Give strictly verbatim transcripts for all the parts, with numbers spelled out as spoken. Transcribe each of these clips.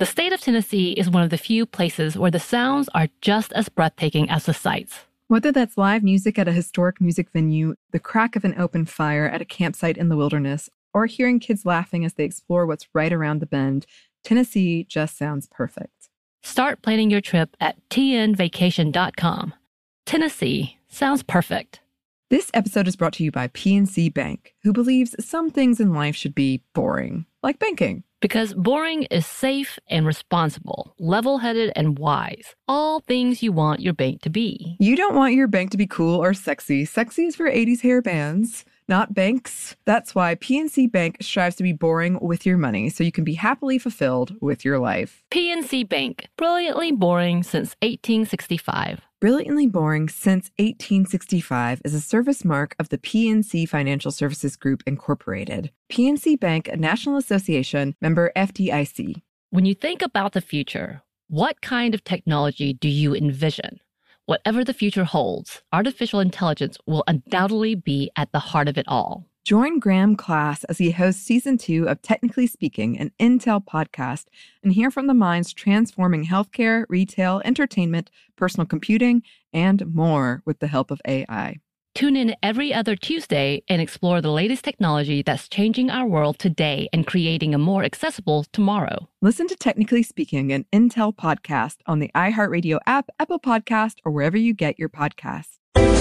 The state of Tennessee is one of the few places where the sounds are just as breathtaking as the sights. Whether that's live music at a historic music venue, the crack of an open fire at a campsite in the wilderness, or hearing kids laughing as they explore what's right around the bend, Tennessee just sounds perfect. Start planning your trip at T N vacation dot com. Tennessee sounds perfect. This episode is brought to you by P N C Bank, who believes some things in life should be boring, like banking. Because boring is safe and responsible, level-headed and wise. All things you want your bank to be. You don't want your bank to be cool or sexy. Sexy is for eighties hair bands, not banks. That's why P N C Bank strives to be boring with your money so you can be happily fulfilled with your life. P N C Bank, brilliantly boring since eighteen sixty-five. Brilliantly Boring Since eighteen sixty-five is a service mark of the P N C Financial Services Group, Incorporated. P N C Bank, a National Association, member F D I C. When you think about the future, what kind of technology do you envision? Whatever the future holds, artificial intelligence will undoubtedly be at the heart of it all. Join Graham Class as he hosts season two of Technically Speaking, an Intel podcast, and hear from the minds transforming healthcare, retail, entertainment, personal computing, and more with the help of A I. Tune in every other Tuesday and explore the latest technology that's changing our world today and creating a more accessible tomorrow. Listen to Technically Speaking, an Intel podcast on the iHeartRadio app, Apple Podcast, or wherever you get your podcasts.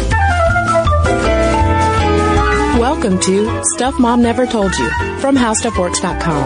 Welcome to Stuff Mom Never Told You from How Stuff Works dot com.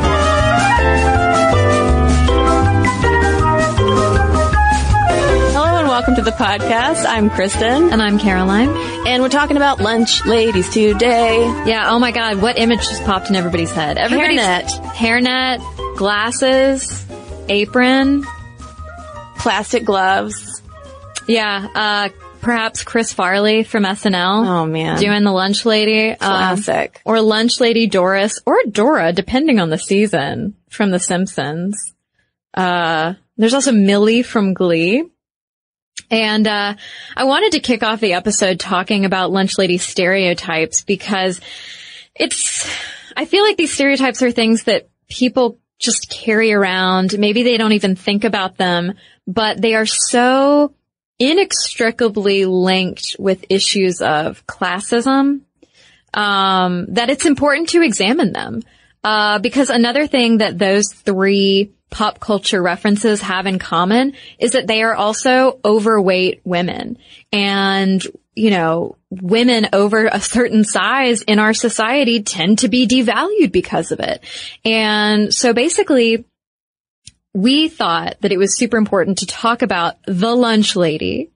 Hello and welcome to the podcast. I'm Kristen. And I'm Caroline. And we're talking about lunch ladies today. Yeah, oh my God, what image just popped in everybody's head? Everybody's Hairnet. Hairnet, glasses, apron. Plastic gloves. Yeah, uh, perhaps Chris Farley from S N L. Oh man. Doing the lunch lady. Classic. Um, or lunch lady Doris, or Dora, depending on the season, from The Simpsons. Uh, there's also Millie from Glee. And, uh, I wanted to kick off the episode talking about lunch lady stereotypes because it's, I feel like these stereotypes are things that people just carry around. Maybe they don't even think about them, but they are so inextricably linked with issues of classism, um, that it's important to examine them. Uh, because another thing that those three pop culture references have in common is that they are also overweight women. And, you know, women over a certain size in our society tend to be devalued because of it. And so basically, we thought that it was super important to talk about the lunch lady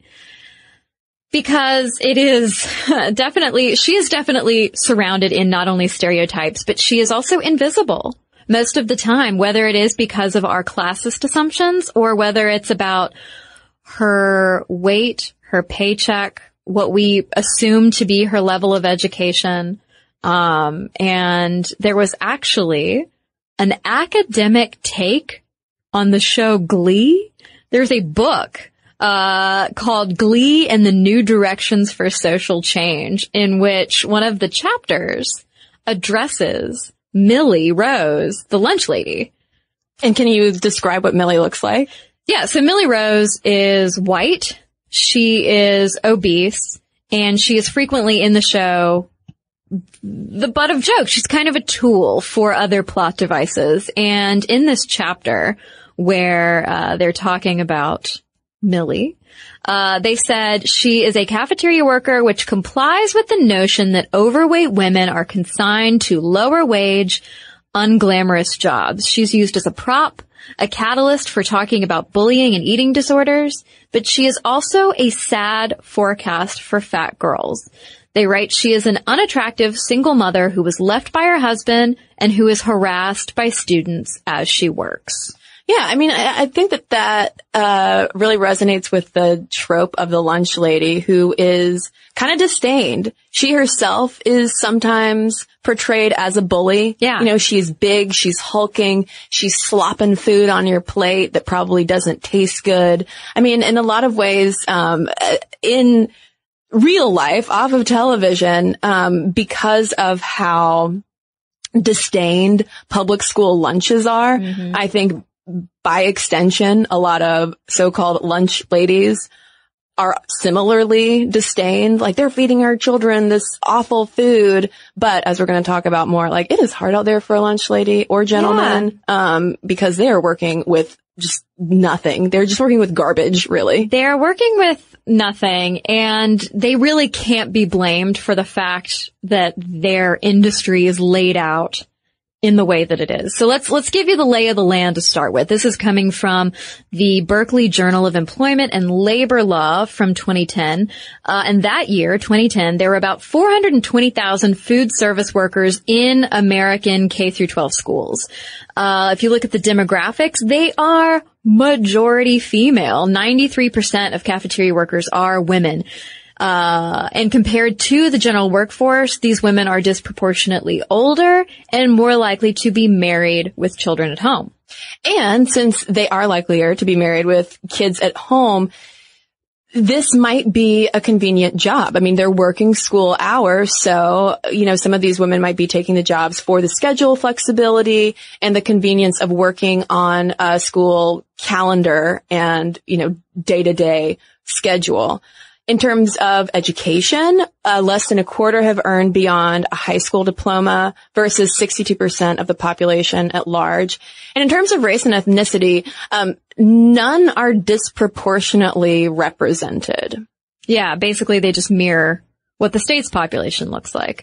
because it is definitely, she is definitely surrounded in not only stereotypes, but she is also invisible most of the time, whether it is because of our classist assumptions or whether it's about her weight, her paycheck, what we assume to be her level of education. Um, and there was actually an academic take on the show Glee. There's a book uh called Glee and the New Directions for Social Change, in which one of the chapters addresses Millie Rose, the lunch lady. And can you describe what Millie looks like? Yeah, so Millie Rose is white. She is obese, and she is frequently in the show the butt of jokes. She's kind of a tool for other plot devices. And in this chapter where uh they're talking about Millie, uh they said she is a cafeteria worker which complies with the notion that overweight women are consigned to lower wage, unglamorous jobs. She's used as a prop, a catalyst for talking about bullying and eating disorders, but she is also a sad forecast for fat girls. They write she is an unattractive single mother who was left by her husband and who is harassed by students as she works. Yeah, I mean, I, I think that that uh really resonates with the trope of the lunch lady who is kind of disdained. She herself is sometimes portrayed as a bully. Yeah. You know, she's big, she's hulking, she's slopping food on your plate that probably doesn't taste good. I mean, in a lot of ways, um in real life, off of television, um because of how disdained public school lunches are, mm-hmm. I think by extension, a lot of so-called lunch ladies are similarly disdained. Like, they're feeding our children this awful food. But as we're going to talk about more, like, it is hard out there for a lunch lady or gentleman, yeah. um, because they are working with just nothing. They're just working with garbage, really. They're working with nothing, and they really can't be blamed for the fact that their industry is laid out in the way that it is. So let's, let's give you the lay of the land to start with. This is coming from the Berkeley Journal of Employment and Labor Law from twenty ten. Uh, and that year, twenty ten, there were about four hundred twenty thousand food service workers in American K through twelve schools. Uh, if you look at the demographics, they are majority female. ninety-three percent of cafeteria workers are women. Uh, and compared to the general workforce, these women are disproportionately older and more likely to be married with children at home. And since they are likelier to be married with kids at home, this might be a convenient job. I mean, they're working school hours, so, you know, some of these women might be taking the jobs for the schedule flexibility and the convenience of working on a school calendar and, you know, day-to-day schedule. In terms of education, uh, less than a quarter have earned beyond a high school diploma versus sixty-two percent of the population at large. And in terms of race and ethnicity, um, none are disproportionately represented. Yeah, basically they just mirror what the state's population looks like.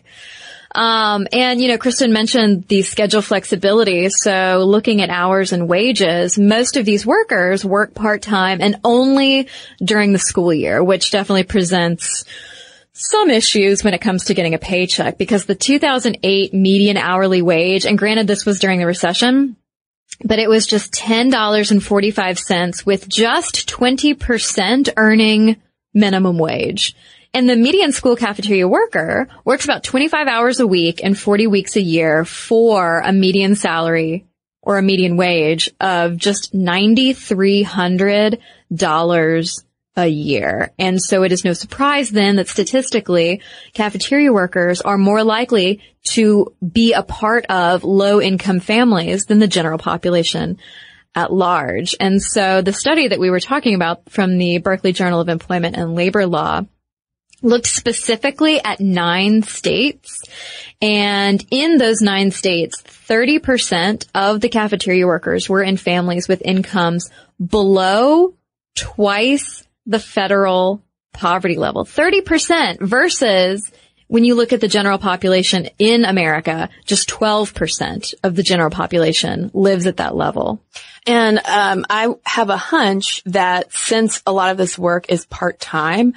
Um, and, you know, Kristen mentioned the schedule flexibility. So looking at hours and wages, most of these workers work part-time and only during the school year, which definitely presents some issues when it comes to getting a paycheck, because the two thousand eight median hourly wage, and granted this was during the recession, but it was just ten dollars and forty-five cents, with just twenty percent earning minimum wage. And the median school cafeteria worker works about twenty-five hours a week and forty weeks a year for a median salary or a median wage of just nine thousand three hundred dollars a year. And so it is no surprise then that statistically cafeteria workers are more likely to be a part of low-income families than the general population at large. And so the study that we were talking about from the Berkeley Journal of Employment and Labor Law looked specifically at nine states, and in those nine states, thirty percent of the cafeteria workers were in families with incomes below twice the federal poverty level. thirty percent versus, when you look at the general population in America, just twelve percent of the general population lives at that level. And um I have a hunch that since a lot of this work is part-time,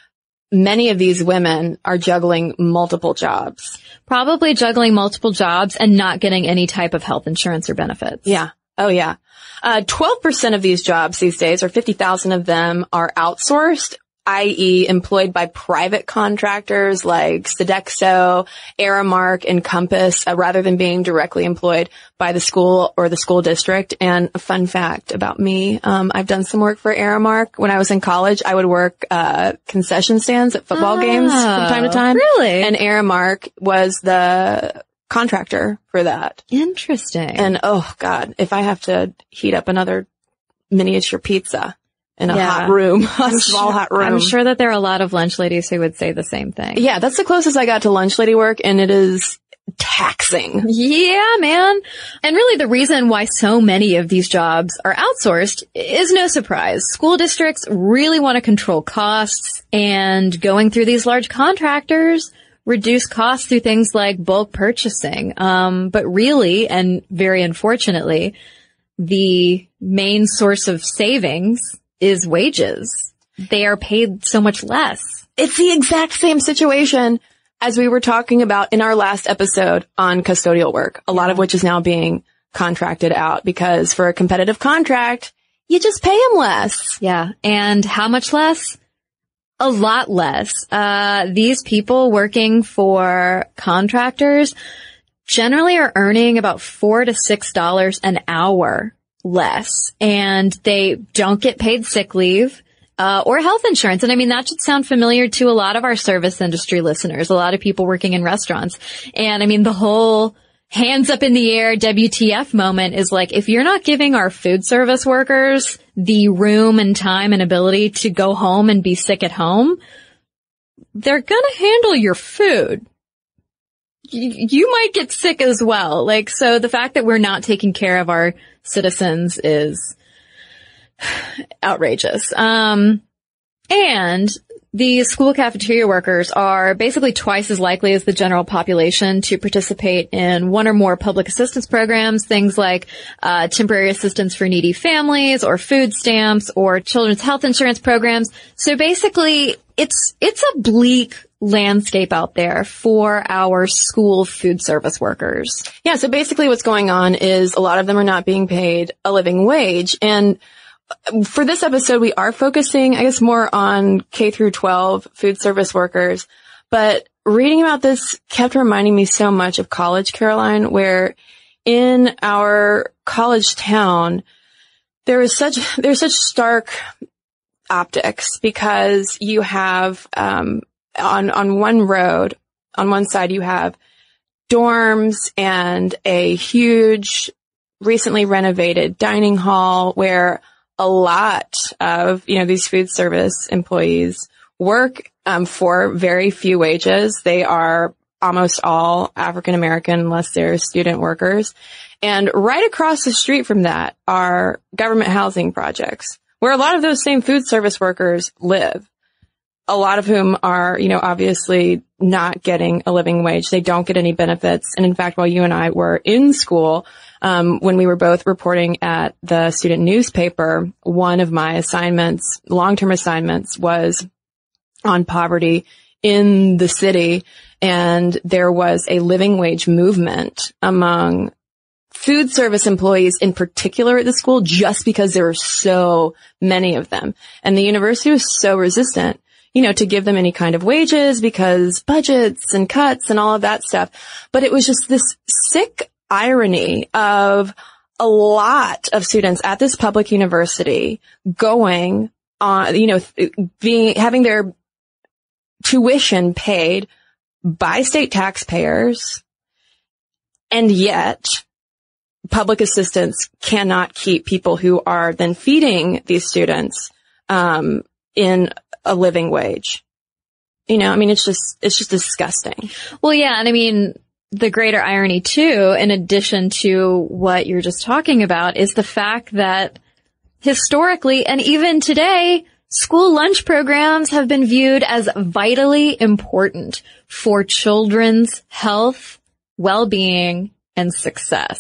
many of these women are juggling multiple jobs. Probably juggling multiple jobs and not getting any type of health insurance or benefits. Yeah. Oh, yeah. Uh, twelve percent of these jobs these days, or fifty thousand of them, are outsourced, that is employed by private contractors like Sodexo, Aramark, and Compass, uh, rather than being directly employed by the school or the school district. And a fun fact about me, um, I've done some work for Aramark. When I was in college, I would work uh concession stands at football oh, games from time to time. Really? And Aramark was the contractor for that. Interesting. And oh God, if I have to heat up another miniature pizza in a yeah. hot room, a I'm small sure, hot room. I'm sure that there are a lot of lunch ladies who would say the same thing. Yeah, that's the closest I got to lunch lady work, and it is taxing. Yeah, man. And really the reason why so many of these jobs are outsourced is no surprise. School districts really want to control costs, and going through these large contractors reduce costs through things like bulk purchasing. Um, but really, and very unfortunately, the main source of savings is wages. They are paid so much less. It's the exact same situation as we were talking about in our last episode on custodial work, a yeah. lot of which is now being contracted out, because for a competitive contract, you just pay them less. Yeah. And how much less? A lot less. Uh, these people working for contractors generally are earning about four to six dollars an hour less, and they don't get paid sick leave uh or health insurance. And I mean, that should sound familiar to a lot of our service industry listeners, a lot of people working in restaurants. And I mean, the whole hands up in the air W T F moment is like, if you're not giving our food service workers the room and time and ability to go home and be sick at home, they're gonna handle your food. Y- you might get sick as well. Like, so the fact that we're not taking care of our citizens is outrageous. Um, and the school cafeteria workers are basically twice as likely as the general population to participate in one or more public assistance programs, things like uh temporary assistance for needy families or food stamps or children's health insurance programs. So basically, it's it's a bleak landscape out there for our school food service workers. Yeah, so basically what's going on is a lot of them are not being paid a living wage. And for this episode, we are focusing, I guess, more on K through twelve food service workers. But reading about this kept reminding me so much of college, Caroline, where in our college town, there is such, there's such stark optics because you have, um, on, on one road, on one side, you have dorms and a huge, recently renovated dining hall where a lot of, you know, these food service employees work um, for very few wages. They are almost all African American unless they're student workers. And right across the street from that are government housing projects where a lot of those same food service workers live. A lot of whom are, you know, obviously not getting a living wage. They don't get any benefits. And in fact, while you and I were in school, um, when we were both reporting at the student newspaper, one of my assignments, long-term assignments, was on poverty in the city. And there was a living wage movement among food service employees in particular at the school, just because there were so many of them. And the university was so resistant, you know, to give them any kind of wages because budgets and cuts and all of that stuff. But it was just this sick irony of a lot of students at this public university going on, you know, being, having their tuition paid by state taxpayers. And yet public assistance cannot keep people who are then feeding these students, um, in a living wage. You know, I mean, it's just, it's just disgusting. Well, yeah. And I mean, the greater irony too, in addition to what you're just talking about, is the fact that historically and even today, school lunch programs have been viewed as vitally important for children's health, well-being, and success.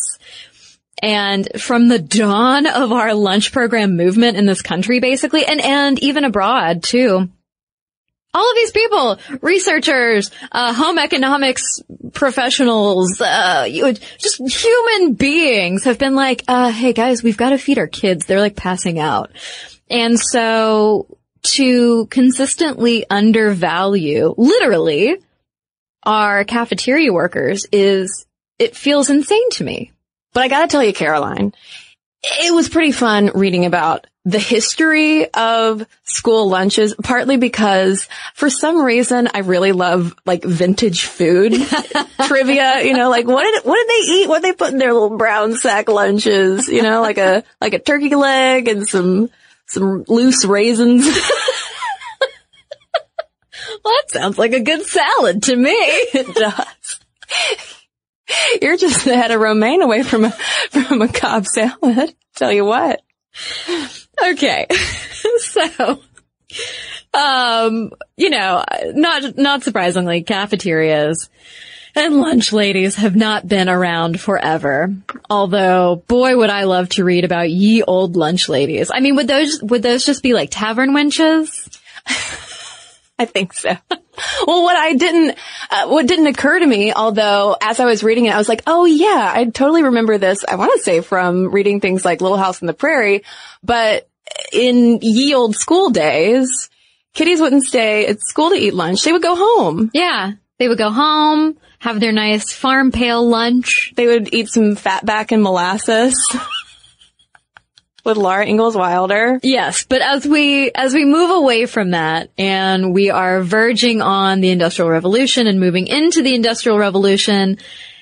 And from the dawn of our lunch program movement in this country, basically, and, and even abroad too, all of these people, researchers, uh, home economics professionals, uh, you, just human beings have been like, uh, hey guys, we've got to feed our kids. They're like passing out. And so to consistently undervalue, literally, our cafeteria workers is, it feels insane to me. But I gotta tell you, Caroline, it was pretty fun reading about the history of school lunches, partly because for some reason I really love like vintage food trivia, you know, like what did, what did they eat? What did they put in their little brown sack lunches? You know, like a, like a turkey leg and some, some loose raisins. Well, that sounds like a good salad to me. It does. You're just the head of romaine away from a, from a Cobb salad. Tell you what. Okay. So, um, you know, not, not surprisingly, cafeterias and lunch ladies have not been around forever. Although, boy, would I love to read about ye old lunch ladies. I mean, would those, would those just be like tavern wenches? I think so. Well, what I didn't, uh, what didn't occur to me, although as I was reading it, I was like, oh yeah, I totally remember this. I want to say from reading things like Little House on the Prairie, but in ye old school days, kiddies wouldn't stay at school to eat lunch. They would go home. Yeah. They would go home, have their nice farm pail lunch. They would eat some fatback and molasses. With Laura Ingalls Wilder. Yes, but as we, as we move away from that and we are verging on the Industrial Revolution and moving into the Industrial Revolution,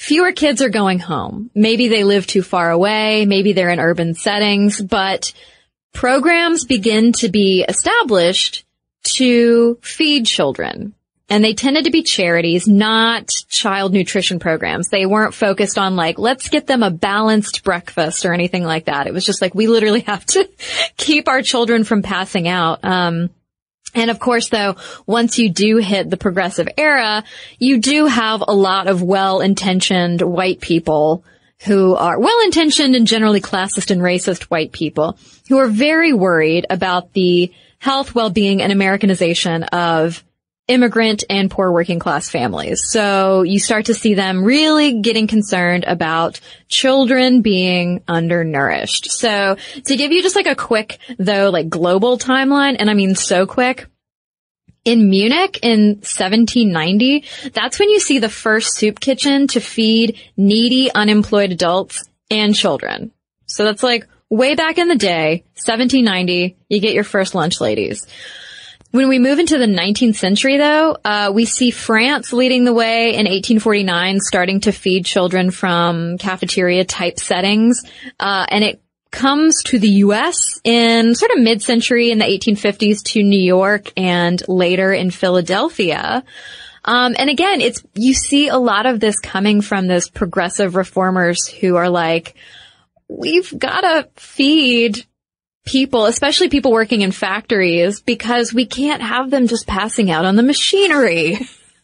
fewer kids are going home. Maybe they live too far away. Maybe they're in urban settings, but programs begin to be established to feed children. And they tended to be charities, not child nutrition programs. They weren't focused on like, let's get them a balanced breakfast or anything like that. It was just like, we literally have to keep our children from passing out. Um, and of course, though, once you do hit the progressive era, you do have a lot of well-intentioned white people who are well-intentioned and generally classist and racist white people who are very worried about the health, well-being, and Americanization of immigrant and poor working class families. So you start to see them really getting concerned about children being undernourished. So to give you just like a quick, though, like global timeline, and I mean so quick, in Munich in seventeen ninety, that's when you see the first soup kitchen to feed needy, unemployed adults and children. So that's like way back in the day, seventeen ninety, you get your first lunch ladies. When we move into the nineteenth century, though, uh, we see France leading the way in eighteen forty-nine, starting to feed children from cafeteria-type settings. Uh, and it comes to the U S in sort of mid-century in the eighteen fifties to New York and later in Philadelphia. Um, and again, it's, you see a lot of this coming from those progressive reformers who are like, we've gotta feed people, especially people working in factories, because we can't have them just passing out on the machinery.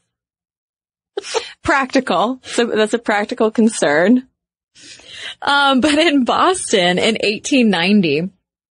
Practical. So that's a practical concern. Um, but in Boston in eighteen ninety,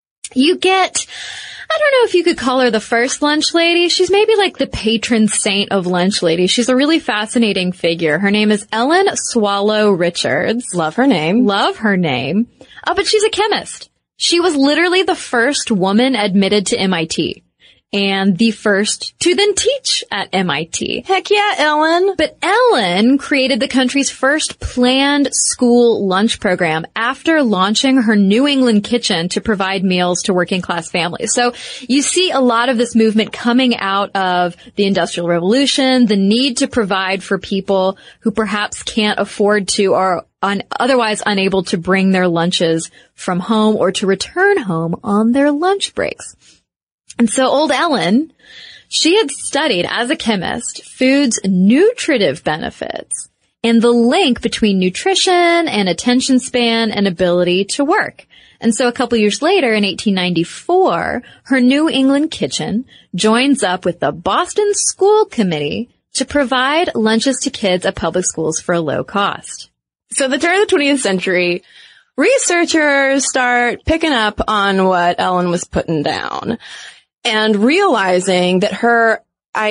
you get, I don't know if you could call her the first lunch lady. She's maybe like the patron saint of lunch ladies. She's a really fascinating figure. Her name is Ellen Swallow Richards. Love her name. Love her name. Oh, but she's a chemist. She was literally the first woman admitted to M I T and the first to then teach at M I T. Heck yeah, Ellen. But Ellen created the country's first planned school lunch program after launching her New England kitchen to provide meals to working class families. So you see a lot of this movement coming out of the Industrial Revolution, the need to provide for people who perhaps can't afford to or Un- otherwise unable to bring their lunches from home or to return home on their lunch breaks. And so old Ellen, she had studied as a chemist food's nutritive benefits and the link between nutrition and attention span and ability to work. And so a couple years later in eighteen ninety-four, her New England kitchen joins up with the Boston School Committee to provide lunches to kids at public schools for a low cost. So the turn of the twentieth century, researchers start picking up on what Ellen was putting down and realizing that her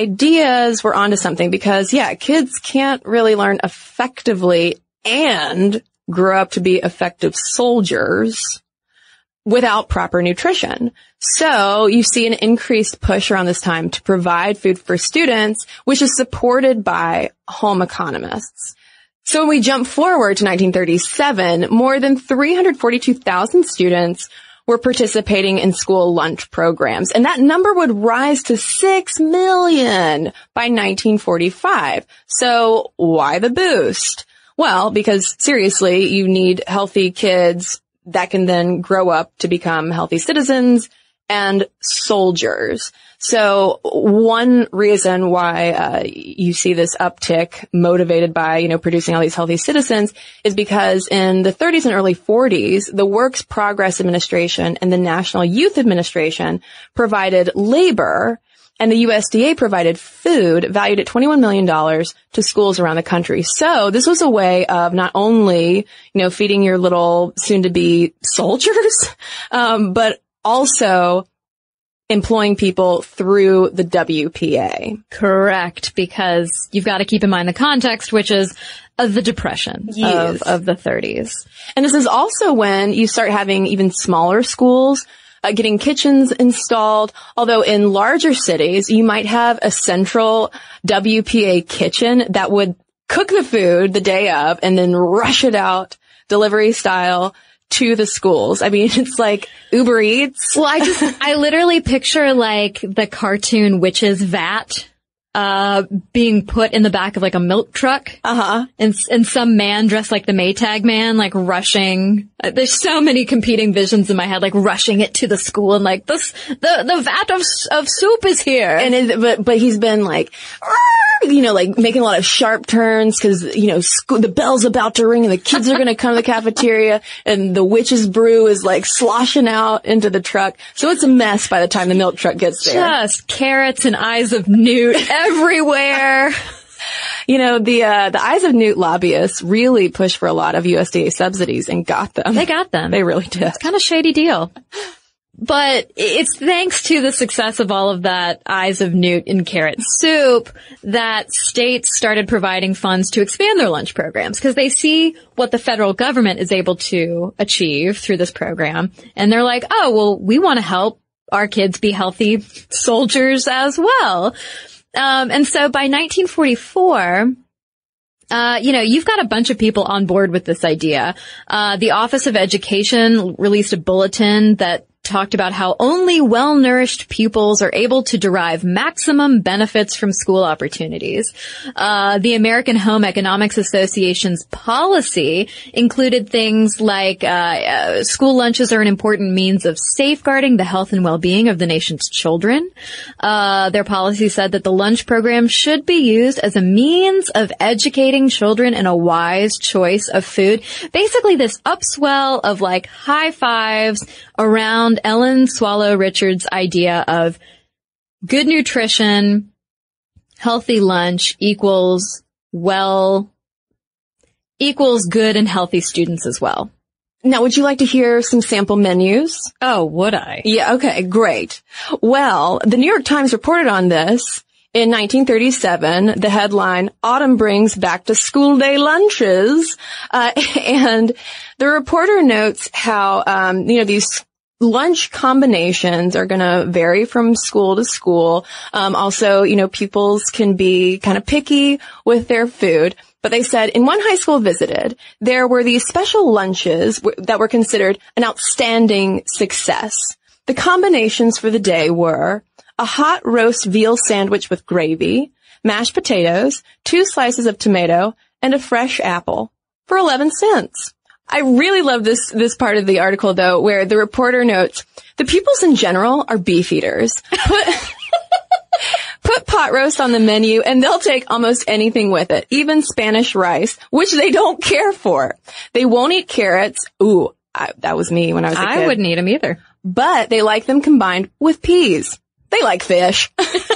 ideas were onto something because, yeah, kids can't really learn effectively and grow up to be effective soldiers without proper nutrition. So you see an increased push around this time to provide food for students, which is supported by home economists. So when we jump forward to nineteen thirty-seven, more than three hundred forty-two thousand students were participating in school lunch programs, and that number would rise to six million by nineteen forty-five. So why the boost? Well, because seriously, you need healthy kids that can then grow up to become healthy citizens and soldiers. So one reason why uh, you see this uptick motivated by, you know, producing all these healthy citizens is because in the thirties and early forties, the Works Progress Administration and the National Youth Administration provided labor, and the U S D A provided food valued at twenty-one million dollars to schools around the country. So this was a way of not only, you know, feeding your little soon-to-be soldiers, um, but also employing people through the W P A. Correct, because you've got to keep in mind the context, which is uh, the Depression Yes. of, of the thirties. And this is also when you start having even smaller schools uh, getting kitchens installed, although in larger cities, you might have a central W P A kitchen that would cook the food the day of and then rush it out delivery style to the schools. I mean, it's like Uber Eats. Well, I just, I literally picture like the cartoon Witch's Vat uh, being put in the back of like a milk truck. Uh-huh. And, and some man dressed like the Maytag man, like rushing. Uh, there's so many competing visions in my head, like rushing it to the school and like this, the, the vat of, of soup is here. And it, but, but he's been like, you know, like making a lot of sharp turns because, you know, school, the bell's about to ring and the kids are going to come to the cafeteria and the witch's brew is like sloshing out into the truck. So it's a mess by the time the milk truck gets there. Just carrots and eyes of newt everywhere. You know, the, uh, the Eyes of Newt lobbyists really pushed for a lot of U S D A subsidies and got them. They got them. They really did. It's kind of a shady deal. But it's thanks to the success of all of that Eyes of Newt and carrot soup that states started providing funds to expand their lunch programs because they see what the federal government is able to achieve through this program. And they're like, oh, well, we want to help our kids be healthy soldiers as well. Um, and so by nineteen forty-four, Uh, you know, you've got a bunch of people on board with this idea. Uh, the Office of Education released a bulletin that talked about how only well-nourished pupils are able to derive maximum benefits from school opportunities. Uh, the American Home Economics Association's policy included things like, uh, uh, school lunches are an important means of safeguarding the health and well-being of the nation's children. Uh, their policy said that the lunch program should be used as a means of educating children in a wise choice of food. Basically this upswell of like high fives around Ellen Swallow Richards' idea of good nutrition, healthy lunch equals well, equals good and healthy students as well. Now, would you like to hear some sample menus? Oh, would I? Yeah, okay, great. Well, the New York Times reported on this in nineteen thirty-seven, the headline, Autumn Brings Back to School Day Lunches. Uh, and the reporter notes how, um, you know, these lunch combinations are going to vary from school to school. Um, also, you know, pupils can be kind of picky with their food. But they said in one high school visited, there were these special lunches w- that were considered an outstanding success. The combinations for the day were a hot roast veal sandwich with gravy, mashed potatoes, two slices of tomato, and a fresh apple for eleven cents. I really love this, this part of the article though, where the reporter notes, the pupils in general are beef eaters. Put, put pot roast on the menu and they'll take almost anything with it, even Spanish rice, which they don't care for. They won't eat carrots. Ooh, I, that was me when I was a kid. I wouldn't eat them either. But they like them combined with peas. They like fish.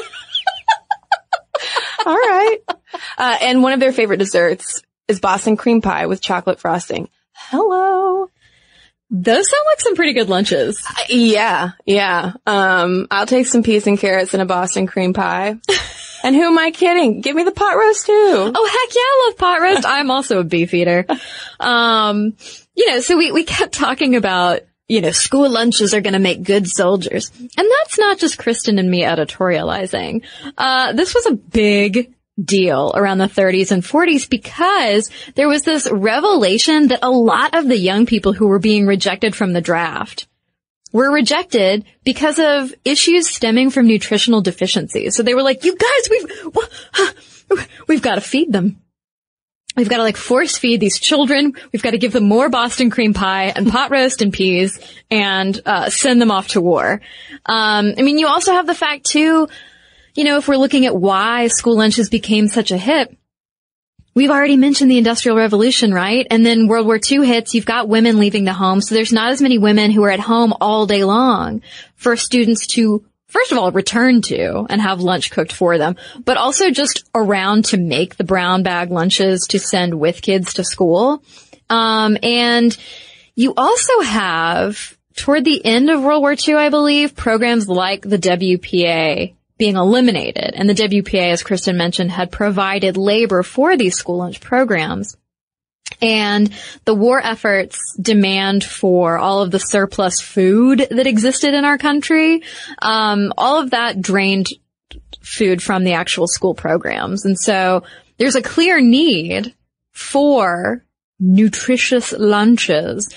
All right. Uh, and one of their favorite desserts is Boston cream pie with chocolate frosting. Hello. Those sound like some pretty good lunches. Uh, yeah, yeah. Um, I'll take some peas and carrots and a Boston cream pie. And who am I kidding? Give me the pot roast too. Oh, heck yeah, I love pot roast. I'm also a beef eater. Um, you know, so we, we kept talking about, you know, school lunches are going to make good soldiers. And that's not just Kristen and me editorializing. Uh, this was a big deal around the thirties and forties because there was this revelation that a lot of the young people who were being rejected from the draft were rejected because of issues stemming from nutritional deficiencies. So they were like, you guys, we've, we've got to feed them. We've got to like force feed these children. We've got to give them more Boston cream pie and pot roast and peas and, uh, send them off to war. Um, I mean, you also have the fact too, you know, if we're looking at why school lunches became such a hit, we've already mentioned the Industrial Revolution, right? And then World War Two hits, you've got women leaving the home. So there's not as many women who are at home all day long for students to, first of all, return to and have lunch cooked for them, but also just around to make the brown bag lunches to send with kids to school. Um, and you also have, toward the end of World War Two, I believe, programs like the W P A being eliminated. And the W P A, as Kristen mentioned, had provided labor for these school lunch programs. And the war efforts demand for all of the surplus food that existed in our country, um, all of that drained food from the actual school programs. And so there's a clear need for nutritious lunches.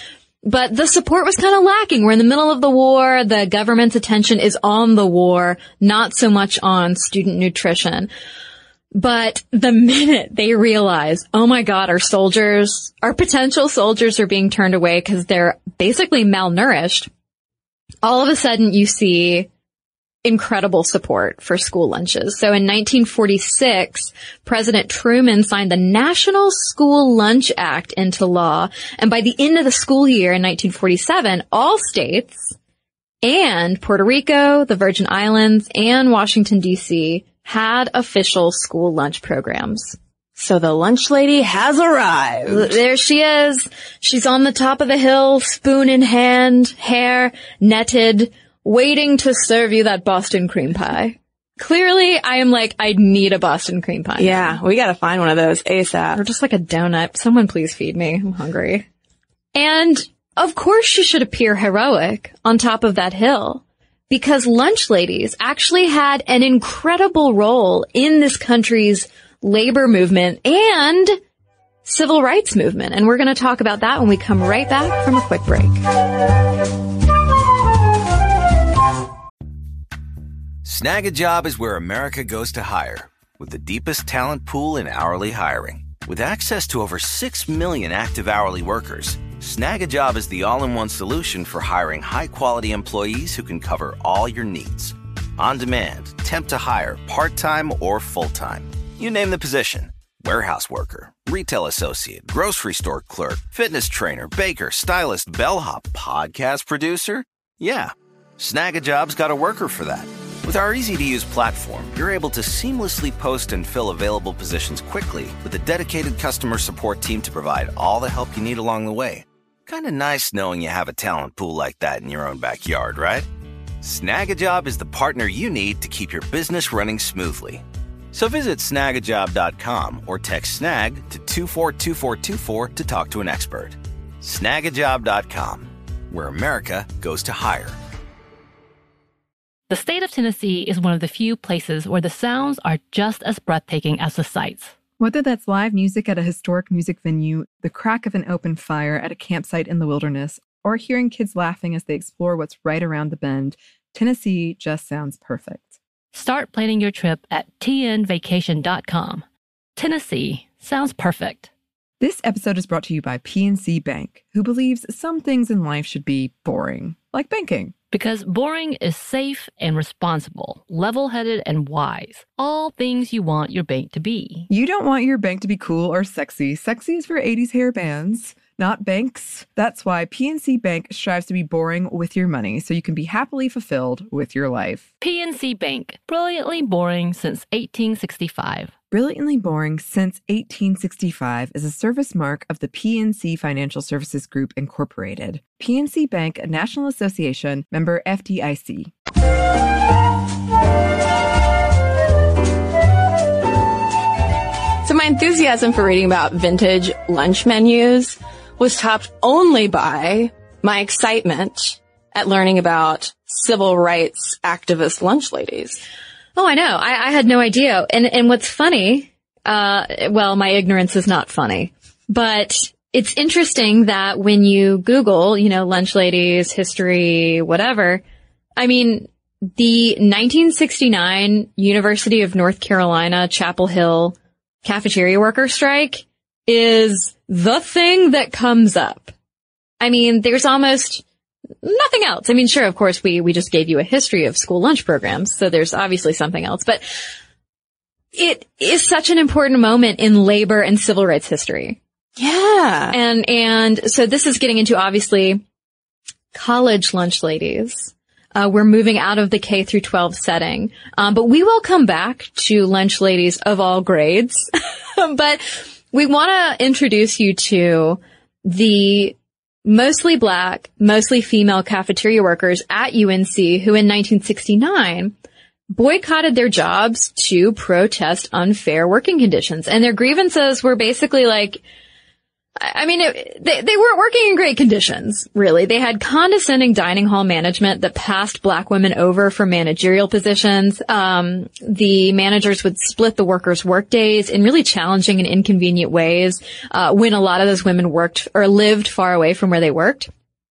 but the support was kind of lacking. We're in the middle of the war. The government's attention is on the war, not so much on student nutrition. But the minute they realize, oh my God, our soldiers, our potential soldiers are being turned away because they're basically malnourished, all of a sudden you see incredible support for school lunches. So in nineteen forty-six, President Truman signed the National School Lunch Act into law. And by the end of the school year in nineteen forty-seven, all states and Puerto Rico, the Virgin Islands, and Washington, D C had official school lunch programs. So the lunch lady has arrived. There she is. She's on the top of the hill, spoon in hand, hair netted, waiting to serve you that Boston cream pie. Clearly, I am like, I need a Boston cream pie. Yeah, we gotta find one of those ASAP. Or just like a donut. Someone please feed me. I'm hungry. And of course she should appear heroic on top of that hill, because lunch ladies actually had an incredible role in this country's labor movement and civil rights movement. And we're going to talk about that when we come right back from a quick break. Snag a Job is where America goes to hire, with the deepest talent pool in hourly hiring. With access to over six million active hourly workers, Snag a Job is the all-in-one solution for hiring high-quality employees who can cover all your needs. On demand, temp to hire, part-time or full-time. You name the position. Warehouse worker, retail associate, grocery store clerk, fitness trainer, baker, stylist, bellhop, podcast producer. Yeah, Snag a Job's got a worker for that. With our easy-to-use platform, you're able to seamlessly post and fill available positions quickly with a dedicated customer support team to provide all the help you need along the way. Kind of nice knowing you have a talent pool like that in your own backyard, right? Snag a Job is the partner you need to keep your business running smoothly. So visit snag a job dot com or text SNAG to two four two four two four to talk to an expert. snag a job dot com, where America goes to hire. The state of Tennessee is one of the few places where the sounds are just as breathtaking as the sights. Whether that's live music at a historic music venue, the crack of an open fire at a campsite in the wilderness, or hearing kids laughing as they explore what's right around the bend, Tennessee just sounds perfect. Start planning your trip at t n vacation dot com. Tennessee sounds perfect. This episode is brought to you by P N C Bank, who believes some things in life should be boring, like banking. Because boring is safe and responsible, level-headed and wise. All things you want your bank to be. You don't want your bank to be cool or sexy. Sexy is for eighties hair bands, not banks. That's why P N C Bank strives to be boring with your money so you can be happily fulfilled with your life. P N C Bank, brilliantly boring since eighteen sixty-five. Brilliantly Boring Since eighteen sixty-five is a service mark of the P N C Financial Services Group, Incorporated. P N C Bank, a National Association, member F D I C. So my enthusiasm for reading about vintage lunch menus was topped only by my excitement at learning about civil rights activist lunch ladies. Oh, I know. I, I had no idea. And, and what's funny, uh, well, my ignorance is not funny, but it's interesting that when you Google, you know, lunch ladies, history, whatever, I mean, the nineteen sixty-nine University of North Carolina, Chapel Hill cafeteria worker strike is the thing that comes up. I mean, there's almost nothing else. I mean, sure, of course, we, we just gave you a history of school lunch programs, so there's obviously something else, but it is such an important moment in labor and civil rights history. Yeah. And, and so this is getting into obviously college lunch ladies. Uh, we're moving out of the K through twelve setting. Um, but we will come back to lunch ladies of all grades. But we want to introduce you to the mostly black, mostly female cafeteria workers at U N C who in nineteen sixty-nine boycotted their jobs to protest unfair working conditions. And their grievances were basically like, I mean, it, they, they weren't working in great conditions, really. They had condescending dining hall management that passed black women over for managerial positions. Um, the managers would split the workers' work days in really challenging and inconvenient ways, uh, when a lot of those women worked or lived far away from where they worked.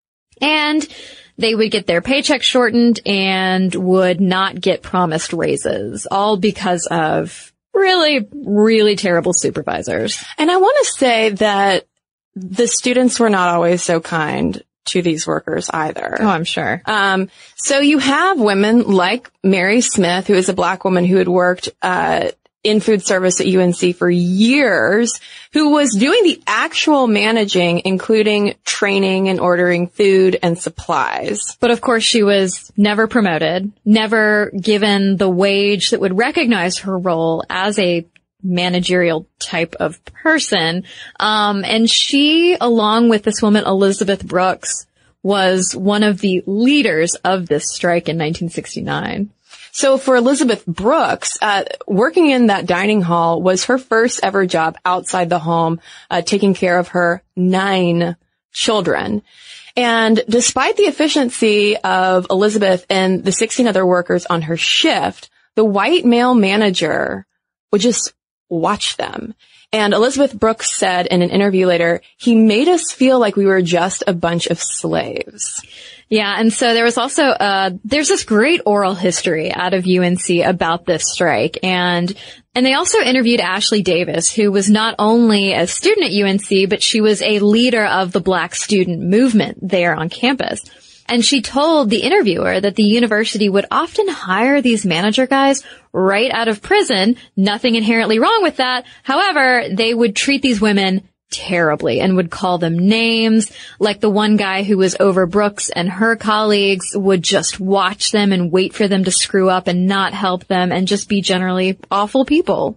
And they would get their paycheck shortened and would not get promised raises, all because of really, really terrible supervisors. And I want to say that the students were not always so kind to these workers either. Oh, I'm sure. Um, so you have women like Mary Smith, who is a black woman who had worked, uh, in food service at U N C for years, who was doing the actual managing, including training and ordering food and supplies. But of course, she was never promoted, never given the wage that would recognize her role as a managerial type of person. Um, and she, along with this woman, Elizabeth Brooks, was one of the leaders of this strike in nineteen sixty-nine. So for Elizabeth Brooks, uh, working in that dining hall was her first ever job outside the home, uh, taking care of her nine children. And despite the efficiency of Elizabeth and the sixteen other workers on her shift, the white male manager would just watch them. And Elizabeth Brooks said in an interview later, he made us feel like we were just a bunch of slaves. Yeah, and so there was also, uh, there's this great oral history out of U N C about this strike. And, and they also interviewed Ashley Davis, who was not only a student at U N C, but she was a leader of the Black student movement there on campus. And she told the interviewer that the university would often hire these manager guys right out of prison. Nothing inherently wrong with that. However, they would treat these women terribly and would call them names. Like the one guy who was over Brooks and her colleagues would just watch them and wait for them to screw up and not help them and just be generally awful people.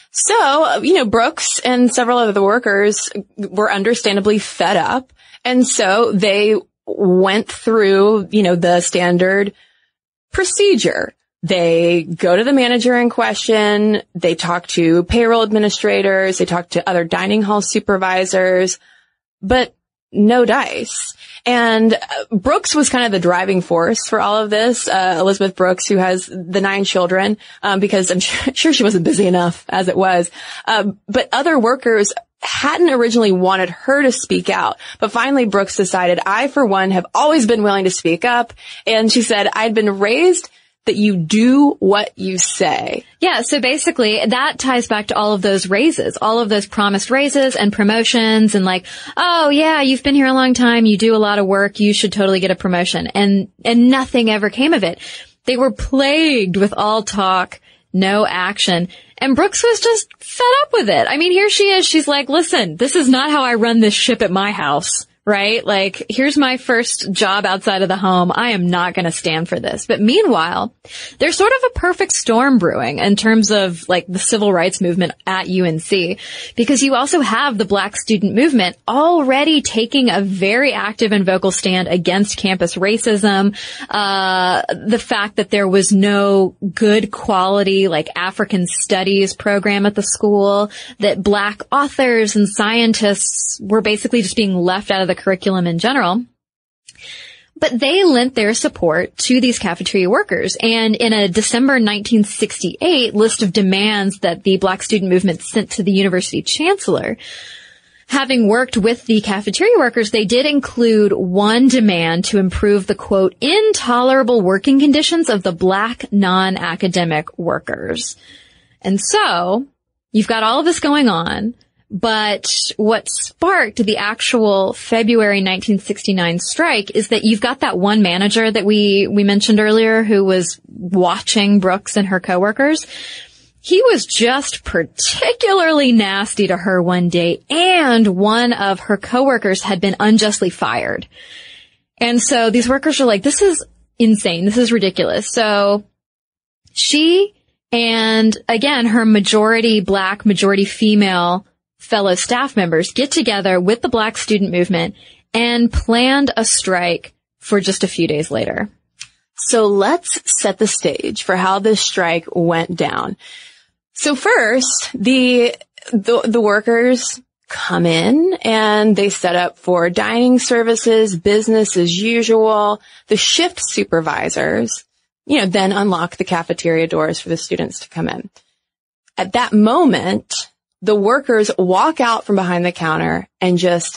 So, you know, Brooks and several of the workers were understandably fed up. And so they went through, you know, the standard procedure. They go to the manager in question. They talk to payroll administrators. They talk to other dining hall supervisors, but no dice. And Brooks was kind of the driving force for all of this. Uh, Elizabeth Brooks, who has the nine children, um, because I'm sure she wasn't busy enough as it was. Um, but other workers hadn't originally wanted her to speak out. But finally, Brooks decided, I, for one, have always been willing to speak up. And she said, I'd been raised that you do what you say. Yeah, so basically that ties back to all of those raises, all of those promised raises and promotions and like, oh yeah, you've been here a long time, you do a lot of work, you should totally get a promotion. And, and nothing ever came of it. They were plagued with all talk, no action. And Brooks was just fed up with it. I mean, here she is. She's like, listen, this is not how I run this ship at my house. Right? Like, here's my first job outside of the home. I am not going to stand for this. But meanwhile, there's sort of a perfect storm brewing in terms of like the civil rights movement at U N C, because you also have the Black student movement already taking a very active and vocal stand against campus racism, uh, the fact that there was no good quality like African studies program at the school, that Black authors and scientists were basically just being left out of the curriculum in general. But they lent their support to these cafeteria workers. And in a December nineteen sixty-eight list of demands that the Black student movement sent to the university chancellor, having worked with the cafeteria workers, they did include one demand to improve the, quote, intolerable working conditions of the Black non-academic workers. And so you've got all of this going on. But what sparked the actual February nineteen sixty-nine strike is that you've got that one manager that we, we mentioned earlier who was watching Brooks and her coworkers. He was just particularly nasty to her one day, and one of her coworkers had been unjustly fired. And so these workers are like, this is insane. This is ridiculous. So she and, again, her majority Black, majority female fellow staff members get together with the Black student movement and planned a strike for just a few days later. So let's set the stage for how this strike went down. So first, the, the, the workers come in and they set up for dining services, business as usual. The shift supervisors, you know, then unlock the cafeteria doors for the students to come in. At that moment, the workers walk out from behind the counter and just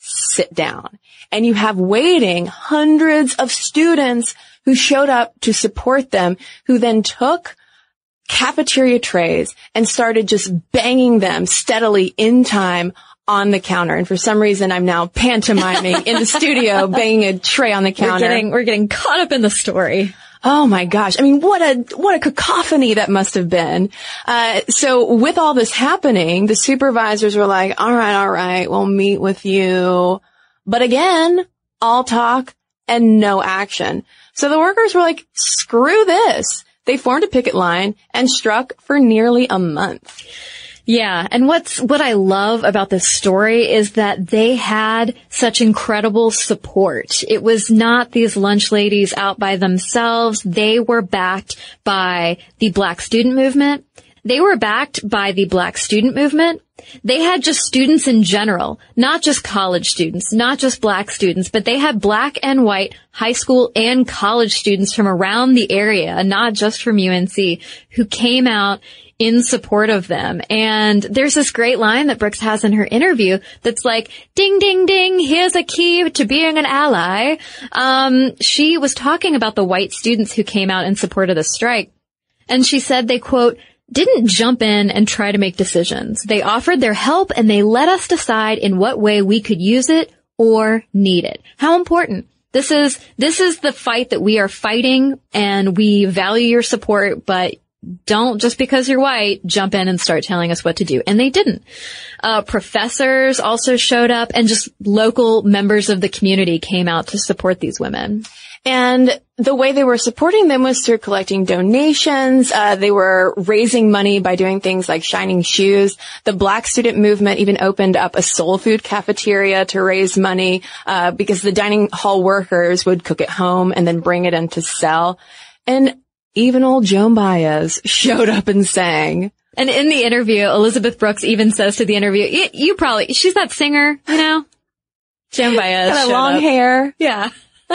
sit down. And you have waiting hundreds of students who showed up to support them, who then took cafeteria trays and started just banging them steadily in time on the counter. And for some reason, I'm now pantomiming in the studio, banging a tray on the counter. We're getting, we're getting caught up in the story. Oh my gosh. I mean, what a, what a cacophony that must have been. Uh, so with all this happening, the supervisors were like, all right, all right, we'll meet with you. But again, all talk and no action. So the workers were like, screw this. They formed a picket line and struck for nearly a month. Yeah. And what's, what I love about this story is that they had such incredible support. It was not these lunch ladies out by themselves. They were backed by the Black student movement. They were backed by the Black student movement. They had just students in general, not just college students, not just Black students, but they had Black and white high school and college students from around the area, not just from U N C, who came out in support of them. And there's this great line that Brooks has in her interview that's like, ding, ding, ding, here's a key to being an ally. Um, she was talking about the white students who came out in support of the strike. And she said they, quote, didn't jump in and try to make decisions. They offered their help and they let us decide in what way we could use it or need it. How important. This is, this is the fight that we are fighting, and we value your support, but don't, just because you're white, jump in and start telling us what to do. And they didn't. Uh, professors also showed up, and just local members of the community came out to support these women. And the way they were supporting them was through collecting donations. Uh, they were raising money by doing things like shining shoes. The Black student movement even opened up a soul food cafeteria to raise money, uh, because the dining hall workers would cook at home and then bring it in to sell. And even old Joan Baez showed up and sang. And in the interview, Elizabeth Brooks even says to the interview, you, you probably, she's that singer, you know? Joan Baez. Got a long up. hair. Yeah.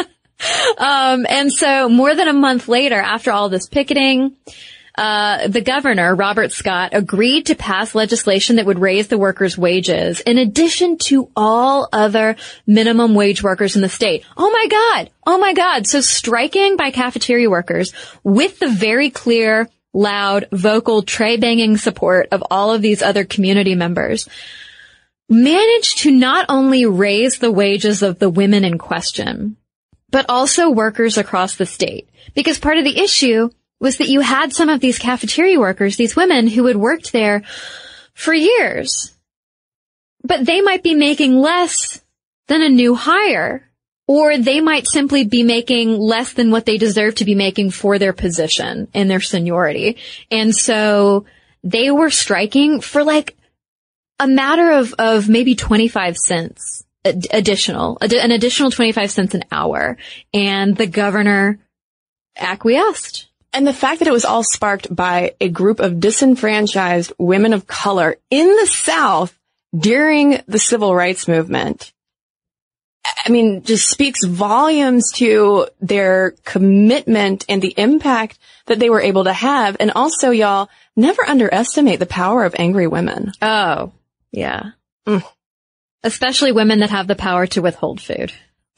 um, and so more than a month later, after all this picketing, uh, the governor, Robert Scott, agreed to pass legislation that would raise the workers' wages in addition to all other minimum wage workers in the state. Oh my God. Oh my God. So striking by cafeteria workers with the very clear, loud, vocal, tray banging support of all of these other community members managed to not only raise the wages of the women in question, but also workers across the state. Because part of the issue was that you had some of these cafeteria workers, these women who had worked there for years, but they might be making less than a new hire, or they might simply be making less than what they deserve to be making for their position and their seniority. And so they were striking for like a matter of, of maybe twenty-five cents additional, an additional twenty-five cents an hour. And the governor acquiesced. And the fact that it was all sparked by a group of disenfranchised women of color in the South during the civil rights movement, I mean, just speaks volumes to their commitment and the impact that they were able to have. And also, y'all, never underestimate the power of angry women. Oh, yeah. Mm. Especially women that have the power to withhold food.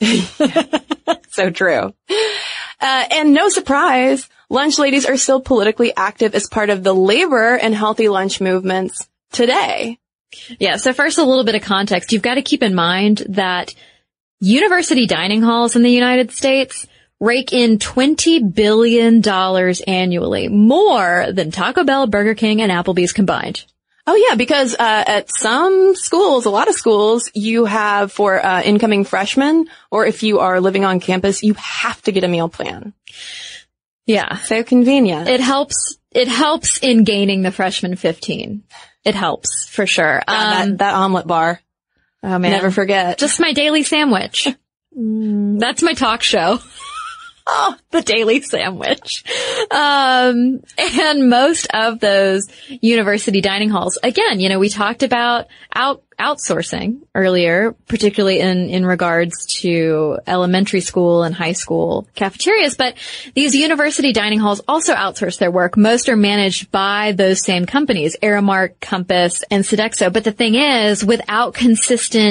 So true. Uh, and no surprise, lunch ladies are still politically active as part of the labor and healthy lunch movements today. Yeah. So first, a little bit of context. You've got to keep in mind that university dining halls in the United States rake in twenty billion dollars annually, more than Taco Bell, Burger King, and Applebee's combined. Oh, yeah, because uh at some schools, a lot of schools, you have for uh incoming freshmen, or if you are living on campus, you have to get a meal plan. Yeah. So convenient. It helps, it helps in gaining the freshman fifteen. It helps, for sure. God, Um, that, that omelet bar. Oh, man. Never forget. Just my daily sandwich. mm, that's my talk show. Oh, the daily sandwich. Um, and most of those university dining halls, again, you know, we talked about out, outsourcing earlier, particularly in, in regards to elementary school and high school cafeterias, but these university dining halls also outsource their work. Most are managed by those same companies, Aramark, Compass, and Sodexo. But the thing is, without consistent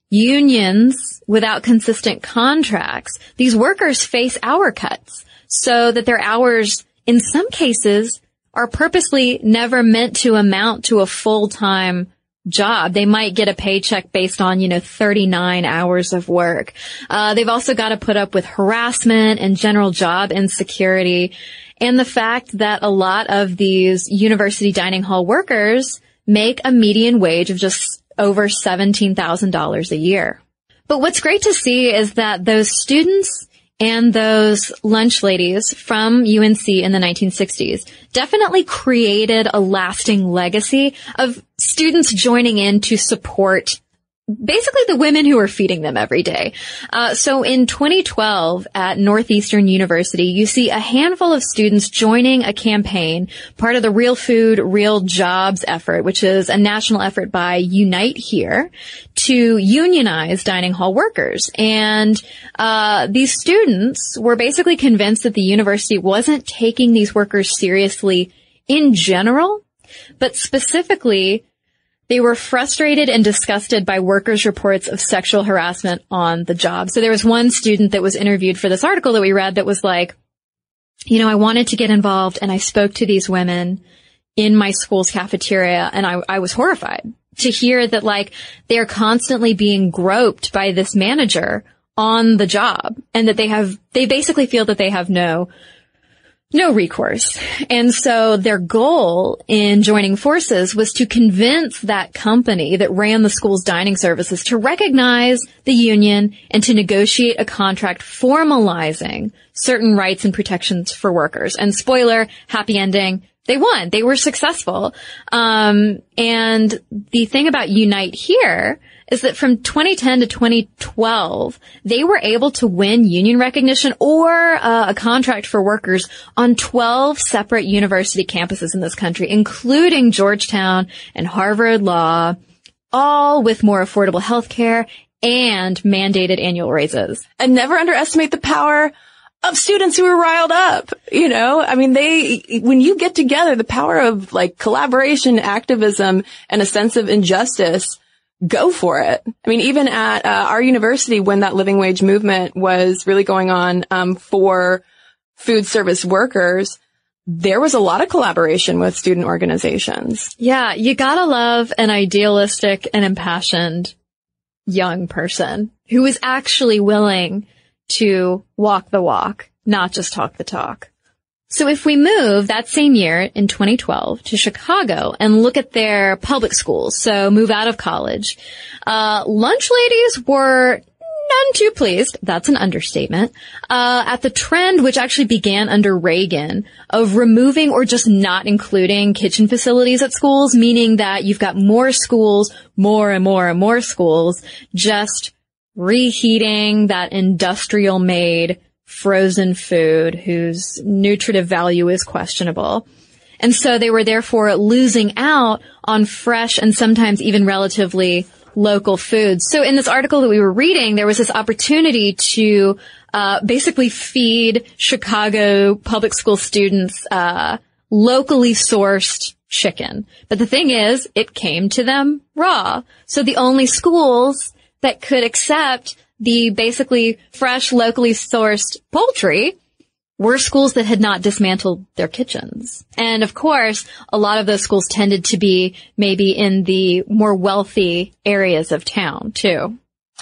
unions without consistent contracts, these workers face hour cuts so that their hours, in some cases, are purposely never meant to amount to a full-time job. They might get a paycheck based on, you know, thirty-nine hours of work. Uh, they've also got to put up with harassment and general job insecurity, and the fact that a lot of these university dining hall workers make a median wage of just over seventeen thousand dollars a year. But what's great to see is that those students and those lunch ladies from U N C in the nineteen sixties definitely created a lasting legacy of students joining in to support basically the women who are feeding them every day. Uh, so in twenty twelve at Northeastern University, you see a handful of students joining a campaign, part of the Real Food, Real Jobs effort, which is a national effort by Unite Here to unionize dining hall workers. And uh, these students were basically convinced that the university wasn't taking these workers seriously in general, but specifically they were frustrated and disgusted by workers' reports of sexual harassment on the job. So there was one student that was interviewed for this article that we read that was like, you know, I wanted to get involved and I spoke to these women in my school's cafeteria and I, I was horrified to hear that like they're constantly being groped by this manager on the job and that they have, they basically feel that they have no No recourse. And so their goal in joining forces was to convince that company that ran the school's dining services to recognize the union and to negotiate a contract formalizing certain rights and protections for workers. And spoiler, happy ending, they won. They were successful. Um, and the thing about Unite Here is that from twenty ten to twenty twelve, they were able to win union recognition or uh, a contract for workers on twelve separate university campuses in this country, including Georgetown and Harvard Law, all with more affordable health care and mandated annual raises. And never underestimate the power of students who are riled up. You know, I mean, they, when you get together, the power of like collaboration, activism, and a sense of injustice, go for it. I mean, even at uh, our university, when that living wage movement was really going on um, for food service workers, there was a lot of collaboration with student organizations. Yeah, you gotta love an idealistic and impassioned young person who is actually willing to walk the walk, not just talk the talk. So if we move that same year in twenty twelve to Chicago and look at their public schools, so move out of college, uh, lunch ladies were none too pleased, that's an understatement, uh, at the trend which actually began under Reagan of removing or just not including kitchen facilities at schools, meaning that you've got more schools, more and more and more schools, just reheating that industrial-made frozen food whose nutritive value is questionable. And so they were therefore losing out on fresh and sometimes even relatively local foods. So in this article that we were reading, there was this opportunity to uh basically feed Chicago public school students uh locally sourced chicken. But the thing is, it came to them raw. So the only schools that could accept the basically fresh, locally sourced poultry were schools that had not dismantled their kitchens. And of course, a lot of those schools tended to be maybe in the more wealthy areas of town, too.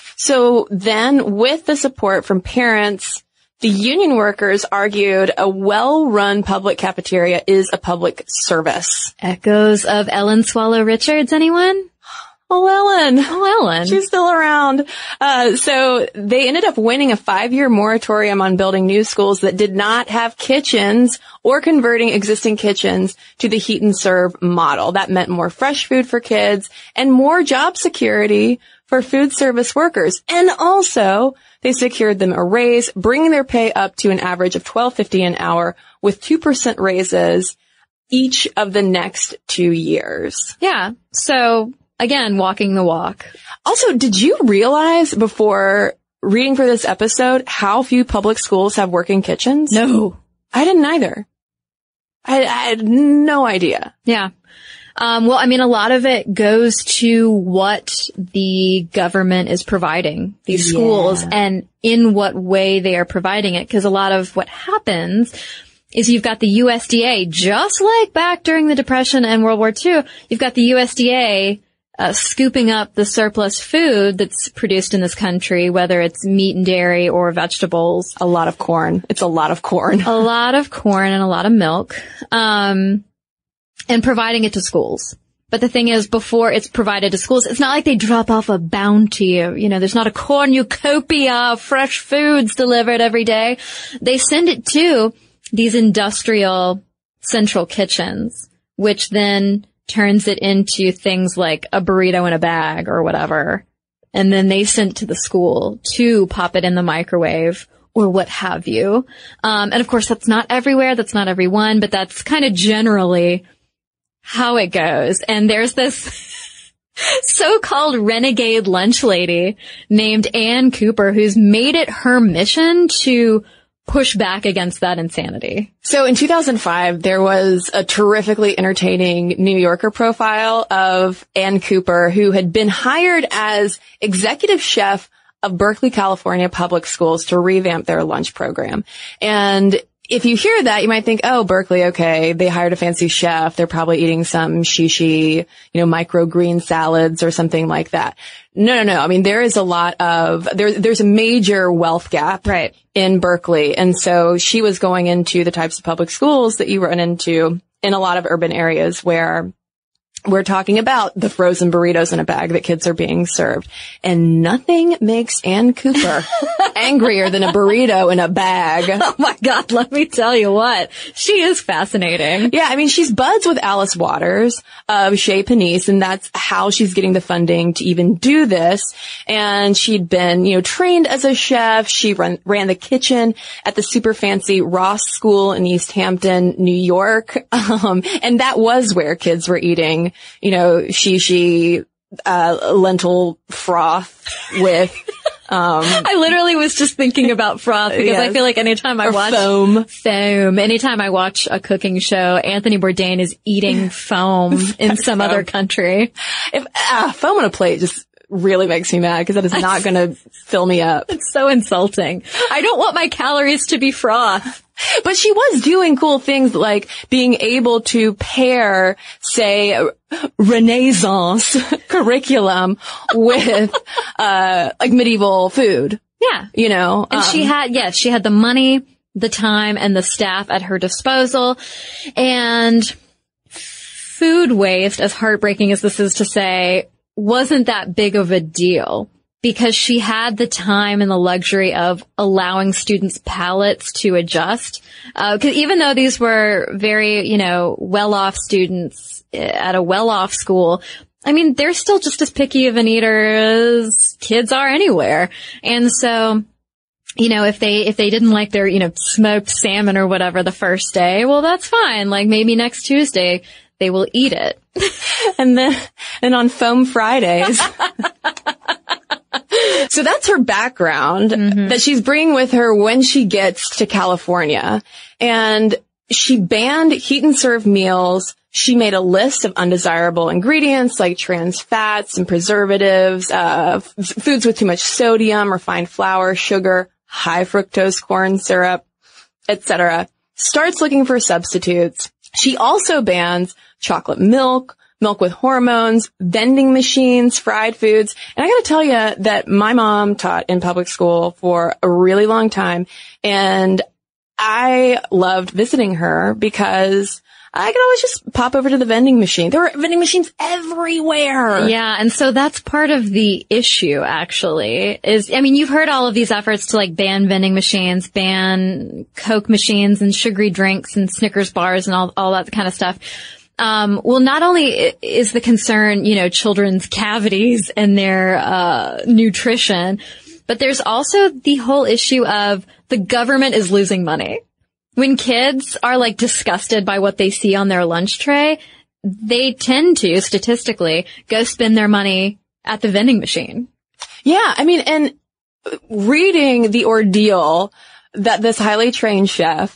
So then, with the support from parents, the union workers argued a well-run public cafeteria is a public service. Echoes of Ellen Swallow Richards, anyone? Oh, Ellen. Oh, Ellen. She's still around. Uh, so they ended up winning a five-year moratorium on building new schools that did not have kitchens or converting existing kitchens to the heat and serve model. That meant more fresh food for kids and more job security for food service workers. And also, they secured them a raise, bringing their pay up to an average of twelve fifty an hour with two percent raises each of the next two years. Yeah. So again, walking the walk. Also, did you realize before reading for this episode how few public schools have working kitchens? No. I didn't either. I, I had no idea. Yeah. Um, well, I mean, a lot of it goes to what the government is providing these Yeah. schools and in what way they are providing it. Because a lot of what happens is you've got the U S D A, just like back during the Depression and World War Two, you've got the U S D A uh, scooping up the surplus food that's produced in this country, whether it's meat and dairy or vegetables. A lot of corn. It's a lot of corn. A lot of corn and a lot of milk. Um, and providing it to schools. But the thing is, before it's provided to schools, it's not like they drop off a bounty. You know, there's not a cornucopia of fresh foods delivered every day. They send it to these industrial central kitchens, which then turns it into things like a burrito in a bag or whatever. And then they send it to the school to pop it in the microwave or what have you. Um, and of course, that's not everywhere. That's not everyone, but that's kind of generally how it goes. And there's this so-called renegade lunch lady named Ann Cooper who's made it her mission to push back against that insanity. So in two thousand five, there was a terrifically entertaining New Yorker profile of Ann Cooper, who had been hired as executive chef of Berkeley, California public schools to revamp their lunch program. And if you hear that, you might think, oh, Berkeley, okay, they hired a fancy chef. They're probably eating some shishi, you know, microgreen salads or something like that. No, no, no. I mean, there is a lot of, there, there's a major wealth gap Right. in Berkeley. And so she was going into the types of public schools that you run into in a lot of urban areas where we're talking about the frozen burritos in a bag that kids are being served. And nothing makes Ann Cooper angrier than a burrito in a bag. Oh my God, let me tell you what. She is fascinating. Yeah, I mean, she's buds with Alice Waters of Chez Panisse, and that's how she's getting the funding to even do this. And she'd been, you know, trained as a chef. She run, ran the kitchen at the super fancy Ross School in East Hampton, New York. Um, and that was where kids were eating, you know, shishi, uh, lentil froth with, um, I literally was just thinking about froth because Yes. I feel like anytime I or watch foam. foam, anytime I watch a cooking show, Anthony Bourdain is eating foam in some other country. If, ah, foam on a plate just really makes me mad because that is not going to fill me up. It's so insulting. I don't want my calories to be froth. But she was doing cool things like being able to pair, say, Renaissance curriculum with, uh, like medieval food, Yeah. you know. And um, she had, yes, she had the money, the time, and the staff at her disposal. And food waste, as heartbreaking as this is to say, wasn't that big of a deal because she had the time and the luxury of allowing students' palates to adjust. Uh, 'cause even though these were very, you know, well-off students at a well-off school, I mean, they're still just as picky of an eater as kids are anywhere. And so, you know, if they, if they didn't like their, you know, smoked salmon or whatever the first day, well, that's fine. Like maybe next Tuesday they will eat it. and then, and on Foam Fridays. So that's her background mm-hmm. that she's bringing with her when she gets to California. And she banned heat and serve meals. She made a list of undesirable ingredients like trans fats and preservatives, uh, f- foods with too much sodium, refined flour, sugar, high fructose corn syrup, et cetera. Starts looking for substitutes. She also bans chocolate milk, milk with hormones, vending machines, fried foods. And I got to tell you that my mom taught in public school for a really long time. And I loved visiting her because I could always just pop over to the vending machine. There were vending machines everywhere. Yeah. And so that's part of the issue, actually, is, I mean, you've heard all of these efforts to like ban vending machines, ban Coke machines and sugary drinks and Snickers bars and all, all that kind of stuff. Um, well, not only is the concern, you know, children's cavities and their, uh, nutrition, but there's also the whole issue of the government is losing money. When kids are like disgusted by what they see on their lunch tray, they tend to, statistically, go spend their money at the vending machine. Yeah. I mean, and reading the ordeal that this highly trained chef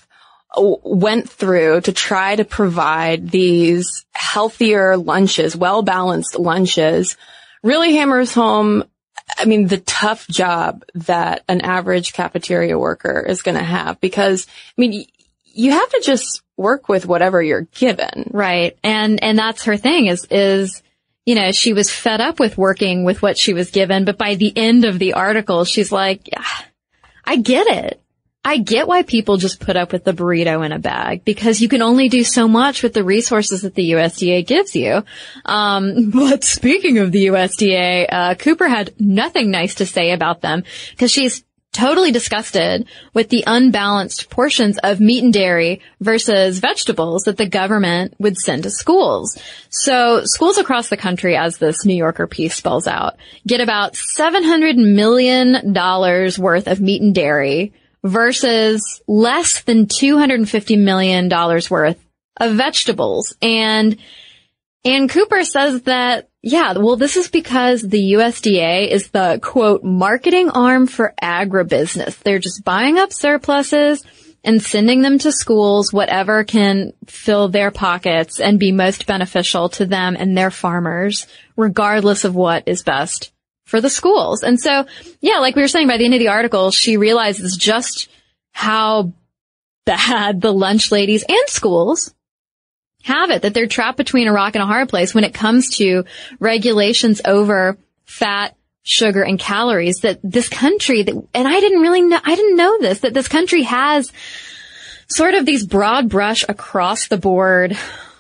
went through to try to provide these healthier lunches, well-balanced lunches, really hammers home, I mean, the tough job that an average cafeteria worker is going to have. Because, I mean, you have to just work with whatever you're given. Right. And, and that's her thing is, is, you know, she was fed up with working with what she was given. But by the end of the article, she's like, yeah, I get it. I get why people just put up with the burrito in a bag, because you can only do so much with the resources that the U S D A gives you. Um, but speaking of the U S D A, uh, Cooper had nothing nice to say about them, because she's totally disgusted with the unbalanced portions of meat and dairy versus vegetables that the government would send to schools. So schools across the country, as this New Yorker piece spells out, get about seven hundred million dollars worth of meat and dairy versus less than two hundred fifty million dollars worth of vegetables. And, and Cooper says that, yeah, well, this is because the U S D A is the, quote, marketing arm for agribusiness. They're just buying up surpluses and sending them to schools, whatever can fill their pockets and be most beneficial to them and their farmers, regardless of what is best for the schools. And so, yeah, like we were saying, by the end of the article, she realizes just how bad the lunch ladies and schools have it, that they're trapped between a rock and a hard place when it comes to regulations over fat, sugar, and calories, that this country, that, and I didn't really know, I didn't know this, that this country has sort of these broad brush across the board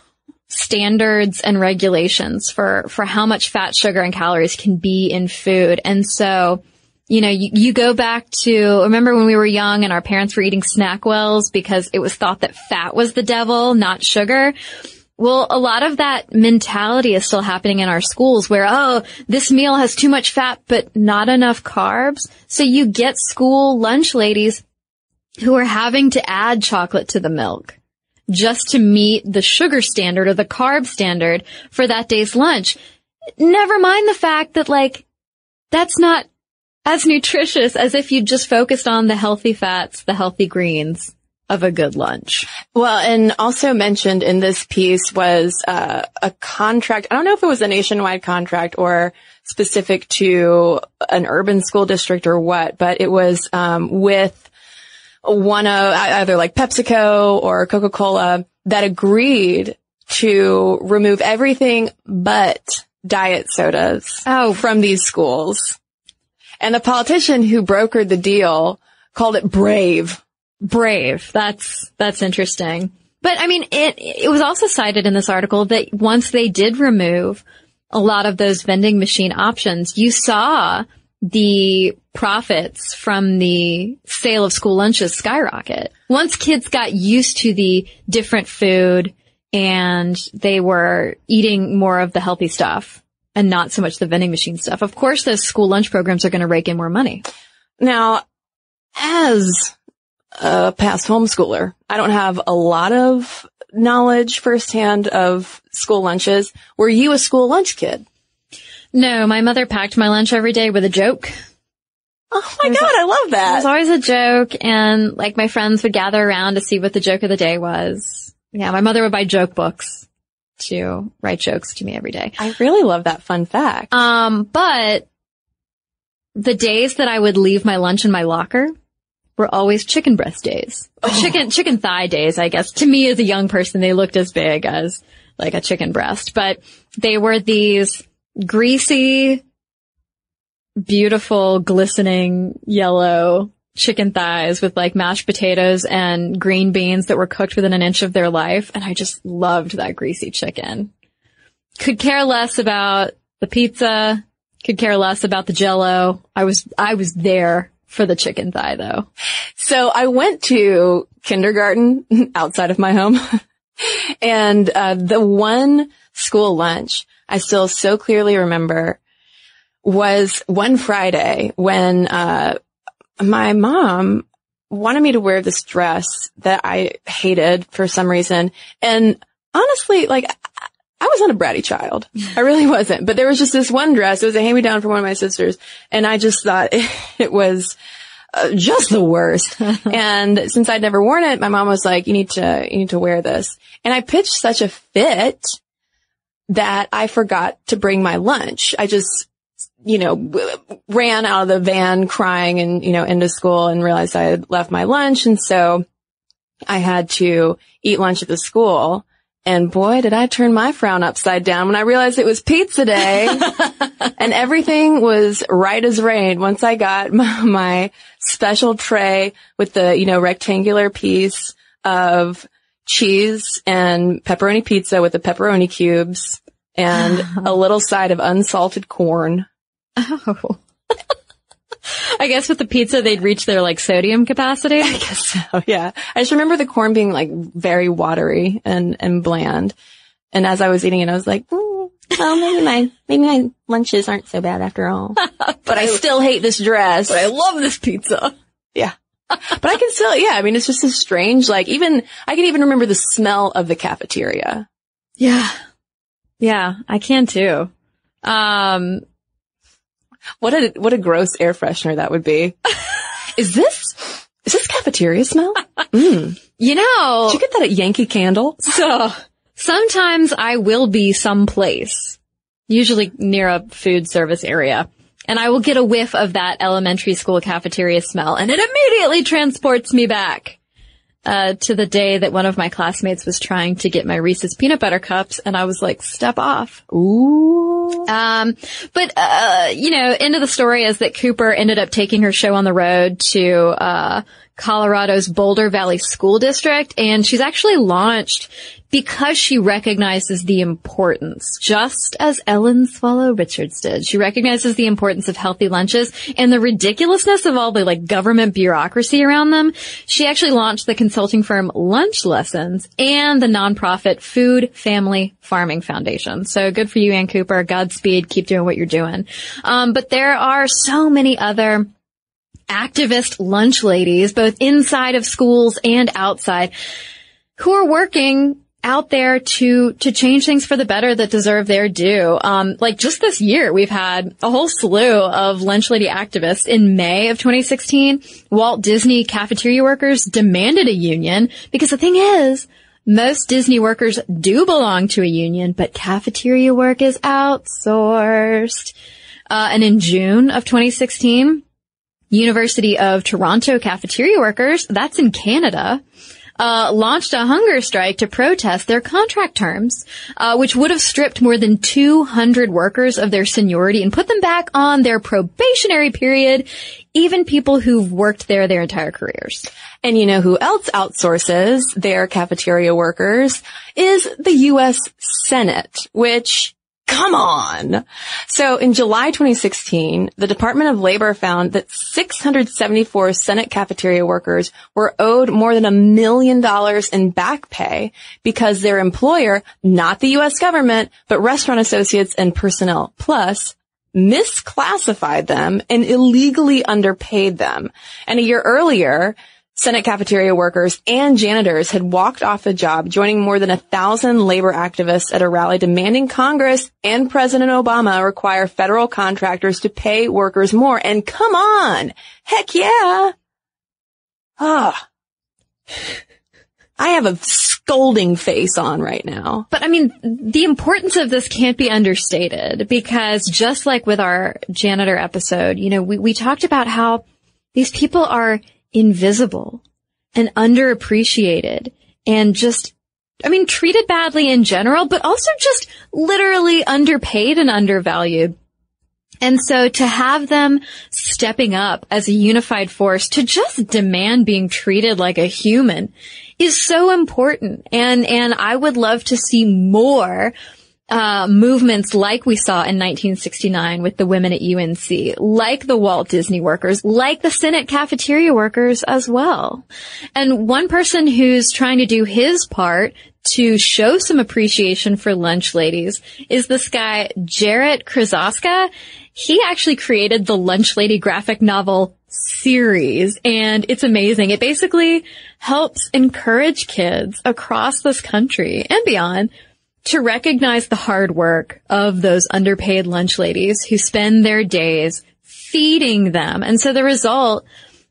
standards and regulations for, for how much fat, sugar, and calories can be in food. And so, you know, you, you go back to, remember when we were young and our parents were eating SnackWells because it was thought that fat was the devil, not sugar. Well, a lot of that mentality is still happening in our schools where, oh, this meal has too much fat, but not enough carbs. So you get school lunch ladies who are having to add chocolate to the milk just to meet the sugar standard or the carb standard for that day's lunch. Never mind the fact that, like, that's not as nutritious as if you just focused on the healthy fats, the healthy greens of a good lunch. Well, and also mentioned in this piece was uh, a contract. I don't know if it was a nationwide contract or specific to an urban school district or what, but it was um, with one of either like PepsiCo or Coca-Cola that agreed to remove everything but diet sodas oh. from these schools. And the politician who brokered the deal called it brave. Brave. That's, that's interesting. But I mean, it, it was also cited in this article that once they did remove a lot of those vending machine options, you saw the profits from the sale of school lunches skyrocket. Once kids got used to the different food and they were eating more of the healthy stuff and not so much the vending machine stuff, of course those school lunch programs are going to rake in more money. Now, as a past homeschooler, I don't have a lot of knowledge firsthand of school lunches. Were you a school lunch kid? No, my mother packed my lunch every day with a joke. Oh my God, I love that. It was always a joke, and like my friends would gather around to see what the joke of the day was. Yeah, my mother would buy joke books to write jokes to me every day. I really love that fun fact. Um, but the days that I would leave my lunch in my locker were always chicken breast days. Or Oh. Chicken, chicken thigh days, I guess. To me as a young person, they looked as big as like a chicken breast, but they were these greasy, beautiful, glistening yellow chicken thighs with like mashed potatoes and green beans that were cooked within an inch of their life. And I just loved that greasy chicken. Could care less about the pizza, could care less about the Jell-O. I was, I was there for the chicken thigh though. So I went to kindergarten outside of my home and, uh, the one school lunch I still so clearly remember was one Friday when, uh, my mom wanted me to wear this dress that I hated for some reason. And honestly, like, I was not a bratty child. I really wasn't. But there was just this one dress. It was a hand-me-down from one of my sisters. And I just thought it, it was uh, just the worst. And since I'd never worn it, my mom was like, you need to, you need to wear this. And I pitched such a fit that I forgot to bring my lunch. I just, you know, w- ran out of the van crying and, you know, into school and realized I had left my lunch. And so I had to eat lunch at the school. And boy, did I turn my frown upside down when I realized it was pizza day. And everything was right as rain once I got my, my special tray with the, you know, rectangular piece of cheese and pepperoni pizza with the pepperoni cubes and a little side of unsalted corn. Oh. I guess with the pizza, they'd reach their, like, sodium capacity. I guess so, yeah. I just remember the corn being, like, very watery and, and bland. And as I was eating it, I was like, mm, well, maybe my, maybe my lunches aren't so bad after all. But, but I still hate this dress. But I love this pizza. Yeah. But I can still, yeah, I mean, it's just a strange, like, even, I can even remember the smell of the cafeteria. Yeah. Yeah, I can too. Um, What a, what a gross air freshener that would be. Is this, is this cafeteria smell? Mm. You know. Did you get that at Yankee Candle? So, sometimes I will be someplace, usually near a food service area, and I will get a whiff of that elementary school cafeteria smell, and it immediately transports me back. Uh, to the day that one of my classmates was trying to get my Reese's peanut butter cups, and I was like, step off. Ooh. Um, but, uh, you know, end of the story is that Cooper ended up taking her show on the road to, uh, Colorado's Boulder Valley School District, and she's actually launched because she recognizes the importance, just as Ellen Swallow Richards did. She recognizes the importance of healthy lunches and the ridiculousness of all the, like, government bureaucracy around them. She actually launched the consulting firm Lunch Lessons and the nonprofit Food Family Farming Foundation. So good for you, Ann Cooper. Godspeed. Keep doing what you're doing. Um, but there are so many other activist lunch ladies, both inside of schools and outside, who are working out there to, to change things for the better that deserve their due. Um, like just this year, we've had a whole slew of lunch lady activists. In May of twenty sixteen, Walt Disney cafeteria workers demanded a union because the thing is, most Disney workers do belong to a union, but cafeteria work is outsourced. Uh, and in June of twenty sixteen, University of Toronto cafeteria workers, that's in Canada, Uh, launched a hunger strike to protest their contract terms, uh, which would have stripped more than two hundred workers of their seniority and put them back on their probationary period, even people who've worked there their entire careers. And you know who else outsources their cafeteria workers is the U S Senate, which, come on. So in July twenty sixteen, the Department of Labor found that six hundred seventy-four Senate cafeteria workers were owed more than a million dollars in back pay because their employer, not the U S government, but restaurant associates and personnel plus, misclassified them and illegally underpaid them. And a year earlier, Senate cafeteria workers and janitors had walked off the job, joining more than a thousand labor activists at a rally demanding Congress and President Obama require federal contractors to pay workers more. And come on! Heck yeah! Ah. I have a scolding face on right now. But I mean, the importance of this can't be understated because just like with our janitor episode, you know, we, we talked about how these people are invisible and underappreciated and just, I mean, treated badly in general, but also just literally underpaid and undervalued. And so to have them stepping up as a unified force to just demand being treated like a human is so important. And, and I would love to see more Uh, movements like we saw in nineteen sixty-nine with the women at U N C, like the Walt Disney workers, like the Senate cafeteria workers as well. And one person who's trying to do his part to show some appreciation for lunch ladies is this guy, Jarrett Krasoska. He actually created the Lunch Lady graphic novel series, and it's amazing. It basically helps encourage kids across this country and beyond to recognize the hard work of those underpaid lunch ladies who spend their days feeding them. And so the result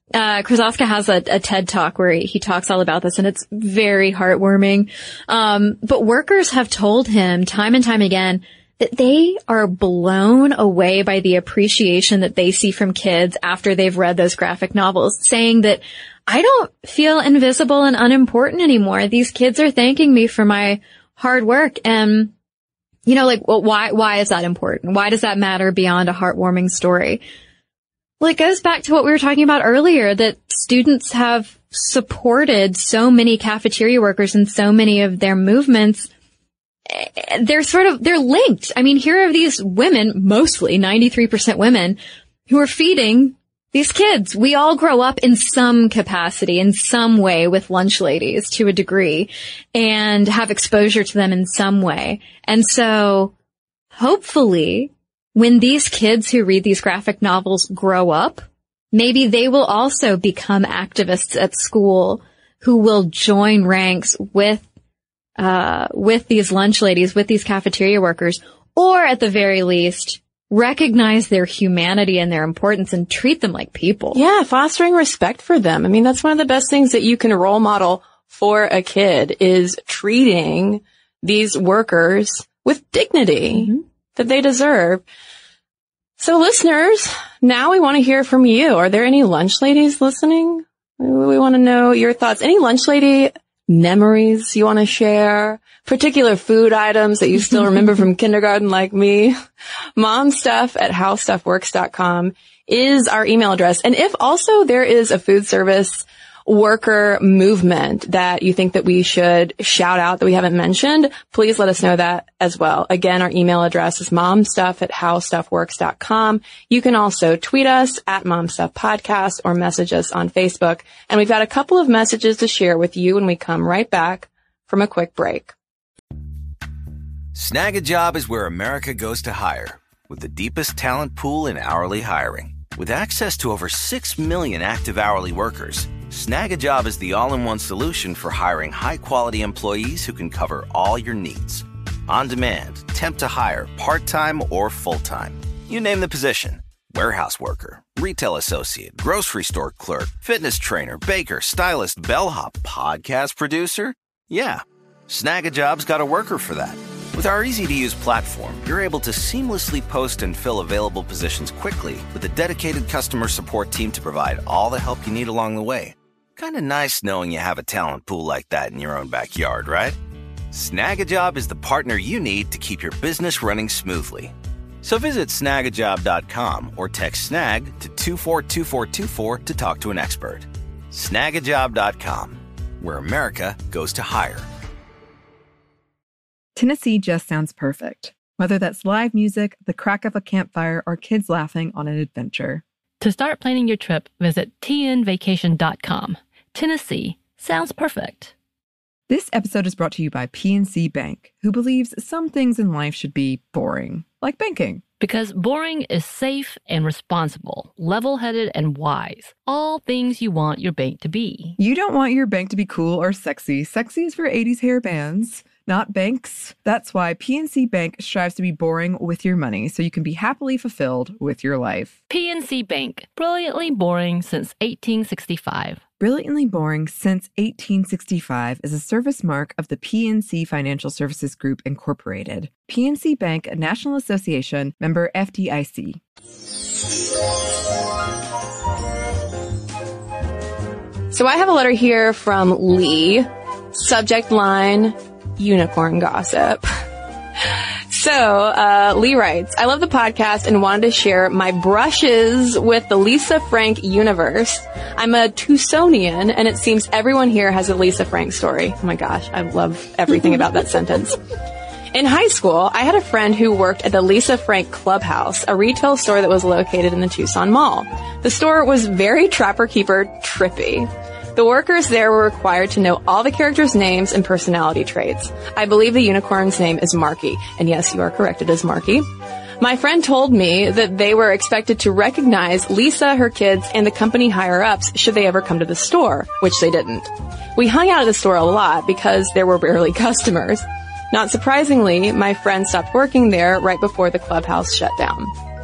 Uh, Krasaska has a, a TED Talk where he, he talks all about this, and it's very heartwarming. Um, but workers have told him time and time again that they are blown away by the appreciation that they see from kids after they've read those graphic novels, saying that I don't feel invisible and unimportant anymore. These kids are thanking me for my hard work. And, you know, like, well, why, why is that important? Why does that matter beyond a heartwarming story? Well, it goes back to what we were talking about earlier, that students have supported so many cafeteria workers and so many of their movements. They're sort of, they're linked. I mean, here are these women, mostly ninety-three percent women, who are feeding these kids. We all grow up in some capacity, in some way, with lunch ladies to a degree, and have exposure to them in some way. And so, hopefully, when these kids who read these graphic novels grow up, maybe they will also become activists at school who will join ranks with, uh, with these lunch ladies, with these cafeteria workers, or at the very least, recognize their humanity and their importance and treat them like people. Yeah, fostering respect for them. I mean, that's one of the best things that you can role model for a kid, is treating these workers with dignity mm-hmm. that they deserve. So listeners, now we want to hear from you. Are there any lunch ladies listening? We want to know your thoughts. Any lunch lady memories you want to share? Particular food items that you still remember from kindergarten like me? Momstuff at howstuffworks dot com is our email address. And if also there is a food service worker movement that you think that we should shout out that we haven't mentioned, please let us know that as well. Again, our email address is momstuff at howstuffworks dot com. You can also tweet us at momstuffpodcast or message us on Facebook. And we've got a couple of messages to share with you when we come right back from a quick break. Snag a Job is where America goes to hire, with the deepest talent pool in hourly hiring. With access to over six million active hourly workers, Snag a Job is the all-in-one solution for hiring high-quality employees who can cover all your needs. On demand, temp to hire, part-time or full-time. You name the position. Warehouse worker, retail associate, grocery store clerk, fitness trainer, baker, stylist, bellhop, podcast producer. Yeah, Snag a Job's got a worker for that. With our easy-to-use platform, you're able to seamlessly post and fill available positions quickly with a dedicated customer support team to provide all the help you need along the way. Kind of nice knowing you have a talent pool like that in your own backyard, right? Snag a Job is the partner you need to keep your business running smoothly. So visit snag a job dot com or text SNAG to two four two four two four to talk to an expert. snag a job dot com, where America goes to hire. Tennessee just sounds perfect, whether that's live music, the crack of a campfire, or kids laughing on an adventure. To start planning your trip, visit t n vacation dot com. Tennessee sounds perfect. This episode is brought to you by P N C Bank, who believes some things in life should be boring, like banking. Because boring is safe and responsible, level-headed and wise. All things you want your bank to be. You don't want your bank to be cool or sexy. Sexy is for eighties hair bands, not banks. That's why P N C Bank strives to be boring with your money so you can be happily fulfilled with your life. P N C Bank, brilliantly boring since eighteen sixty-five. Brilliantly Boring Since eighteen sixty-five is a service mark of the P N C Financial Services Group, Incorporated. P N C Bank, a National Association, member F D I C. So I have a letter here from Lee. Subject line, unicorn gossip. So, uh, Lee writes, I love the podcast and wanted to share my brushes with the Lisa Frank universe. I'm a Tucsonian, and it seems everyone here has a Lisa Frank story. Oh my gosh, I love everything about that sentence. In high school, I had a friend who worked at the Lisa Frank Clubhouse, a retail store that was located in the Tucson Mall. The store was very trapper-keeper trippy. The workers there were required to know all the characters' names and personality traits. I believe the unicorn's name is Marky. And yes, you are correct, it is Marky. My friend told me that they were expected to recognize Lisa, her kids, and the company higher-ups should they ever come to the store, which they didn't. We hung out at the store a lot because there were barely customers. Not surprisingly, my friend stopped working there right before the clubhouse shut down.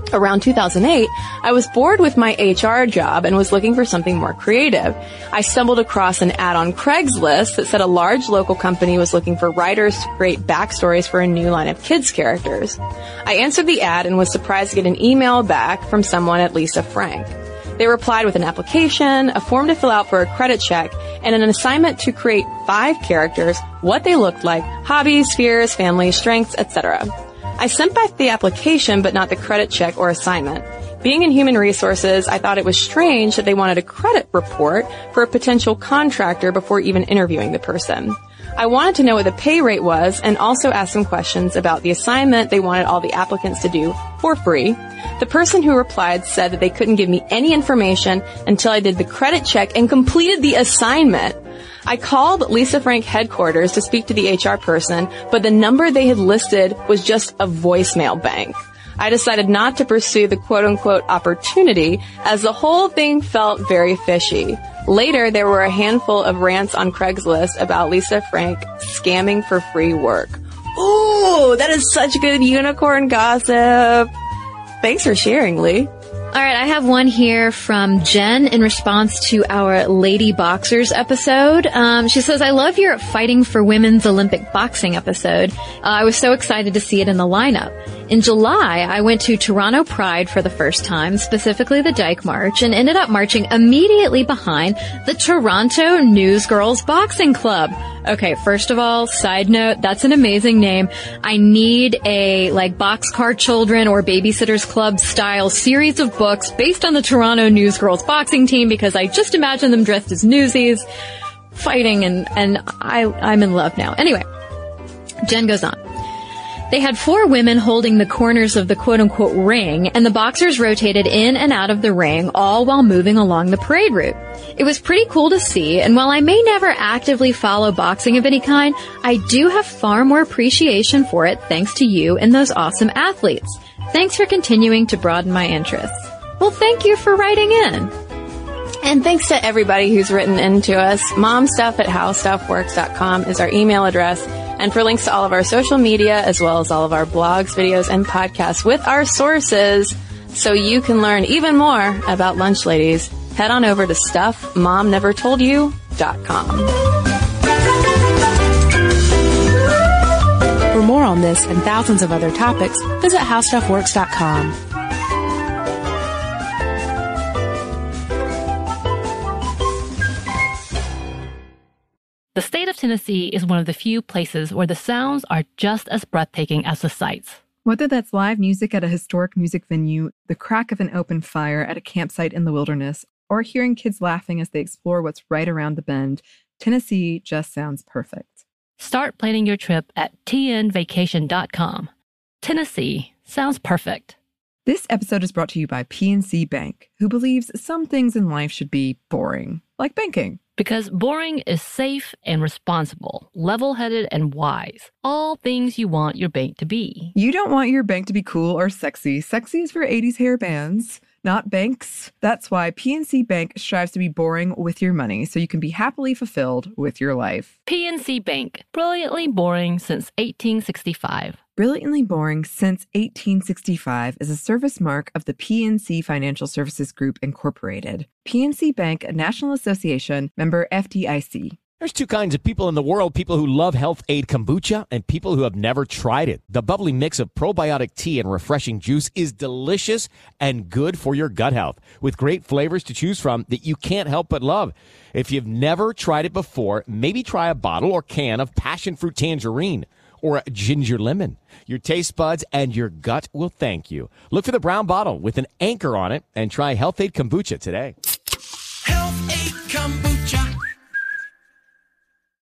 Around two thousand eight, I was bored with my H R job and was looking for something more creative. I stumbled across an ad on Craigslist that said a large local company was looking for writers to create backstories for a new line of kids characters. I answered the ad and was surprised to get an email back from someone at Lisa Frank. They replied with an application, a form to fill out for a credit check, and an assignment to create five characters, what they looked like, hobbies, fears, family, strengths, et cetera. I sent back the application, but not the credit check or assignment. Being in human resources, I thought it was strange that they wanted a credit report for a potential contractor before even interviewing the person. I wanted to know what the pay rate was and also asked some questions about the assignment they wanted all the applicants to do for free. The person who replied said that they couldn't give me any information until I did the credit check and completed the assignment. I called Lisa Frank headquarters to speak to the H R person, but the number they had listed was just a voicemail bank. I decided not to pursue the quote-unquote opportunity as the whole thing felt very fishy. Later, there were a handful of rants on Craigslist about Lisa Frank scamming for free work. Ooh, that is such good unicorn gossip. Thanks for sharing, Lee. All right, I have one here from Jen in response to our Lady Boxers episode. Um, she says, I love your Fighting for Women's Olympic Boxing episode. Uh, I was so excited to see it in the lineup. In July, I went to Toronto Pride for the first time, specifically the Dyke March, and ended up marching immediately behind the Toronto Newsgirls Boxing Club. Okay, first of all, side note, that's an amazing name. I need a, like, Boxcar Children or Babysitters Club style series of books based on the Toronto Newsgirls boxing team because I just imagine them dressed as newsies, fighting, and, and I, I'm in love now. Anyway, Jen goes on. They had four women holding the corners of the quote-unquote ring, and the boxers rotated in and out of the ring, all while moving along the parade route. It was pretty cool to see, and while I may never actively follow boxing of any kind, I do have far more appreciation for it thanks to you and those awesome athletes. Thanks for continuing to broaden my interests. Well, thank you for writing in. And thanks to everybody who's written into us. momstuff at howstuffworks dot com is our email address. And for links to all of our social media, as well as all of our blogs, videos, and podcasts with our sources, so you can learn even more about Lunch Ladies, head on over to stuff mom never told you dot com. For more on this and thousands of other topics, visit how stuff works dot com. The state of Tennessee is one of the few places where the sounds are just as breathtaking as the sights. Whether that's live music at a historic music venue, the crack of an open fire at a campsite in the wilderness, or hearing kids laughing as they explore what's right around the bend, Tennessee just sounds perfect. Start planning your trip at T N vacation dot com. Tennessee sounds perfect. This episode is brought to you by P N C Bank, who believes some things in life should be boring, like banking. Because boring is safe and responsible, level-headed and wise. All things you want your bank to be. You don't want your bank to be cool or sexy. Sexy is for eighties hair bands, not banks. That's why P N C Bank strives to be boring with your money so you can be happily fulfilled with your life. P N C Bank, brilliantly boring since eighteen sixty-five. Brilliantly Boring Since eighteen sixty-five is a service mark of the P N C Financial Services Group, Incorporated. P N C Bank, a National Association, member F D I C. There's two kinds of people in the world, people who love Health Aid Kombucha and people who have never tried it. The bubbly mix of probiotic tea and refreshing juice is delicious and good for your gut health, with great flavors to choose from that you can't help but love. If you've never tried it before, maybe try a bottle or can of passion fruit tangerine or a ginger lemon. Your taste buds and your gut will thank you. Look for the brown bottle with an anchor on it and try Health Aid Kombucha today.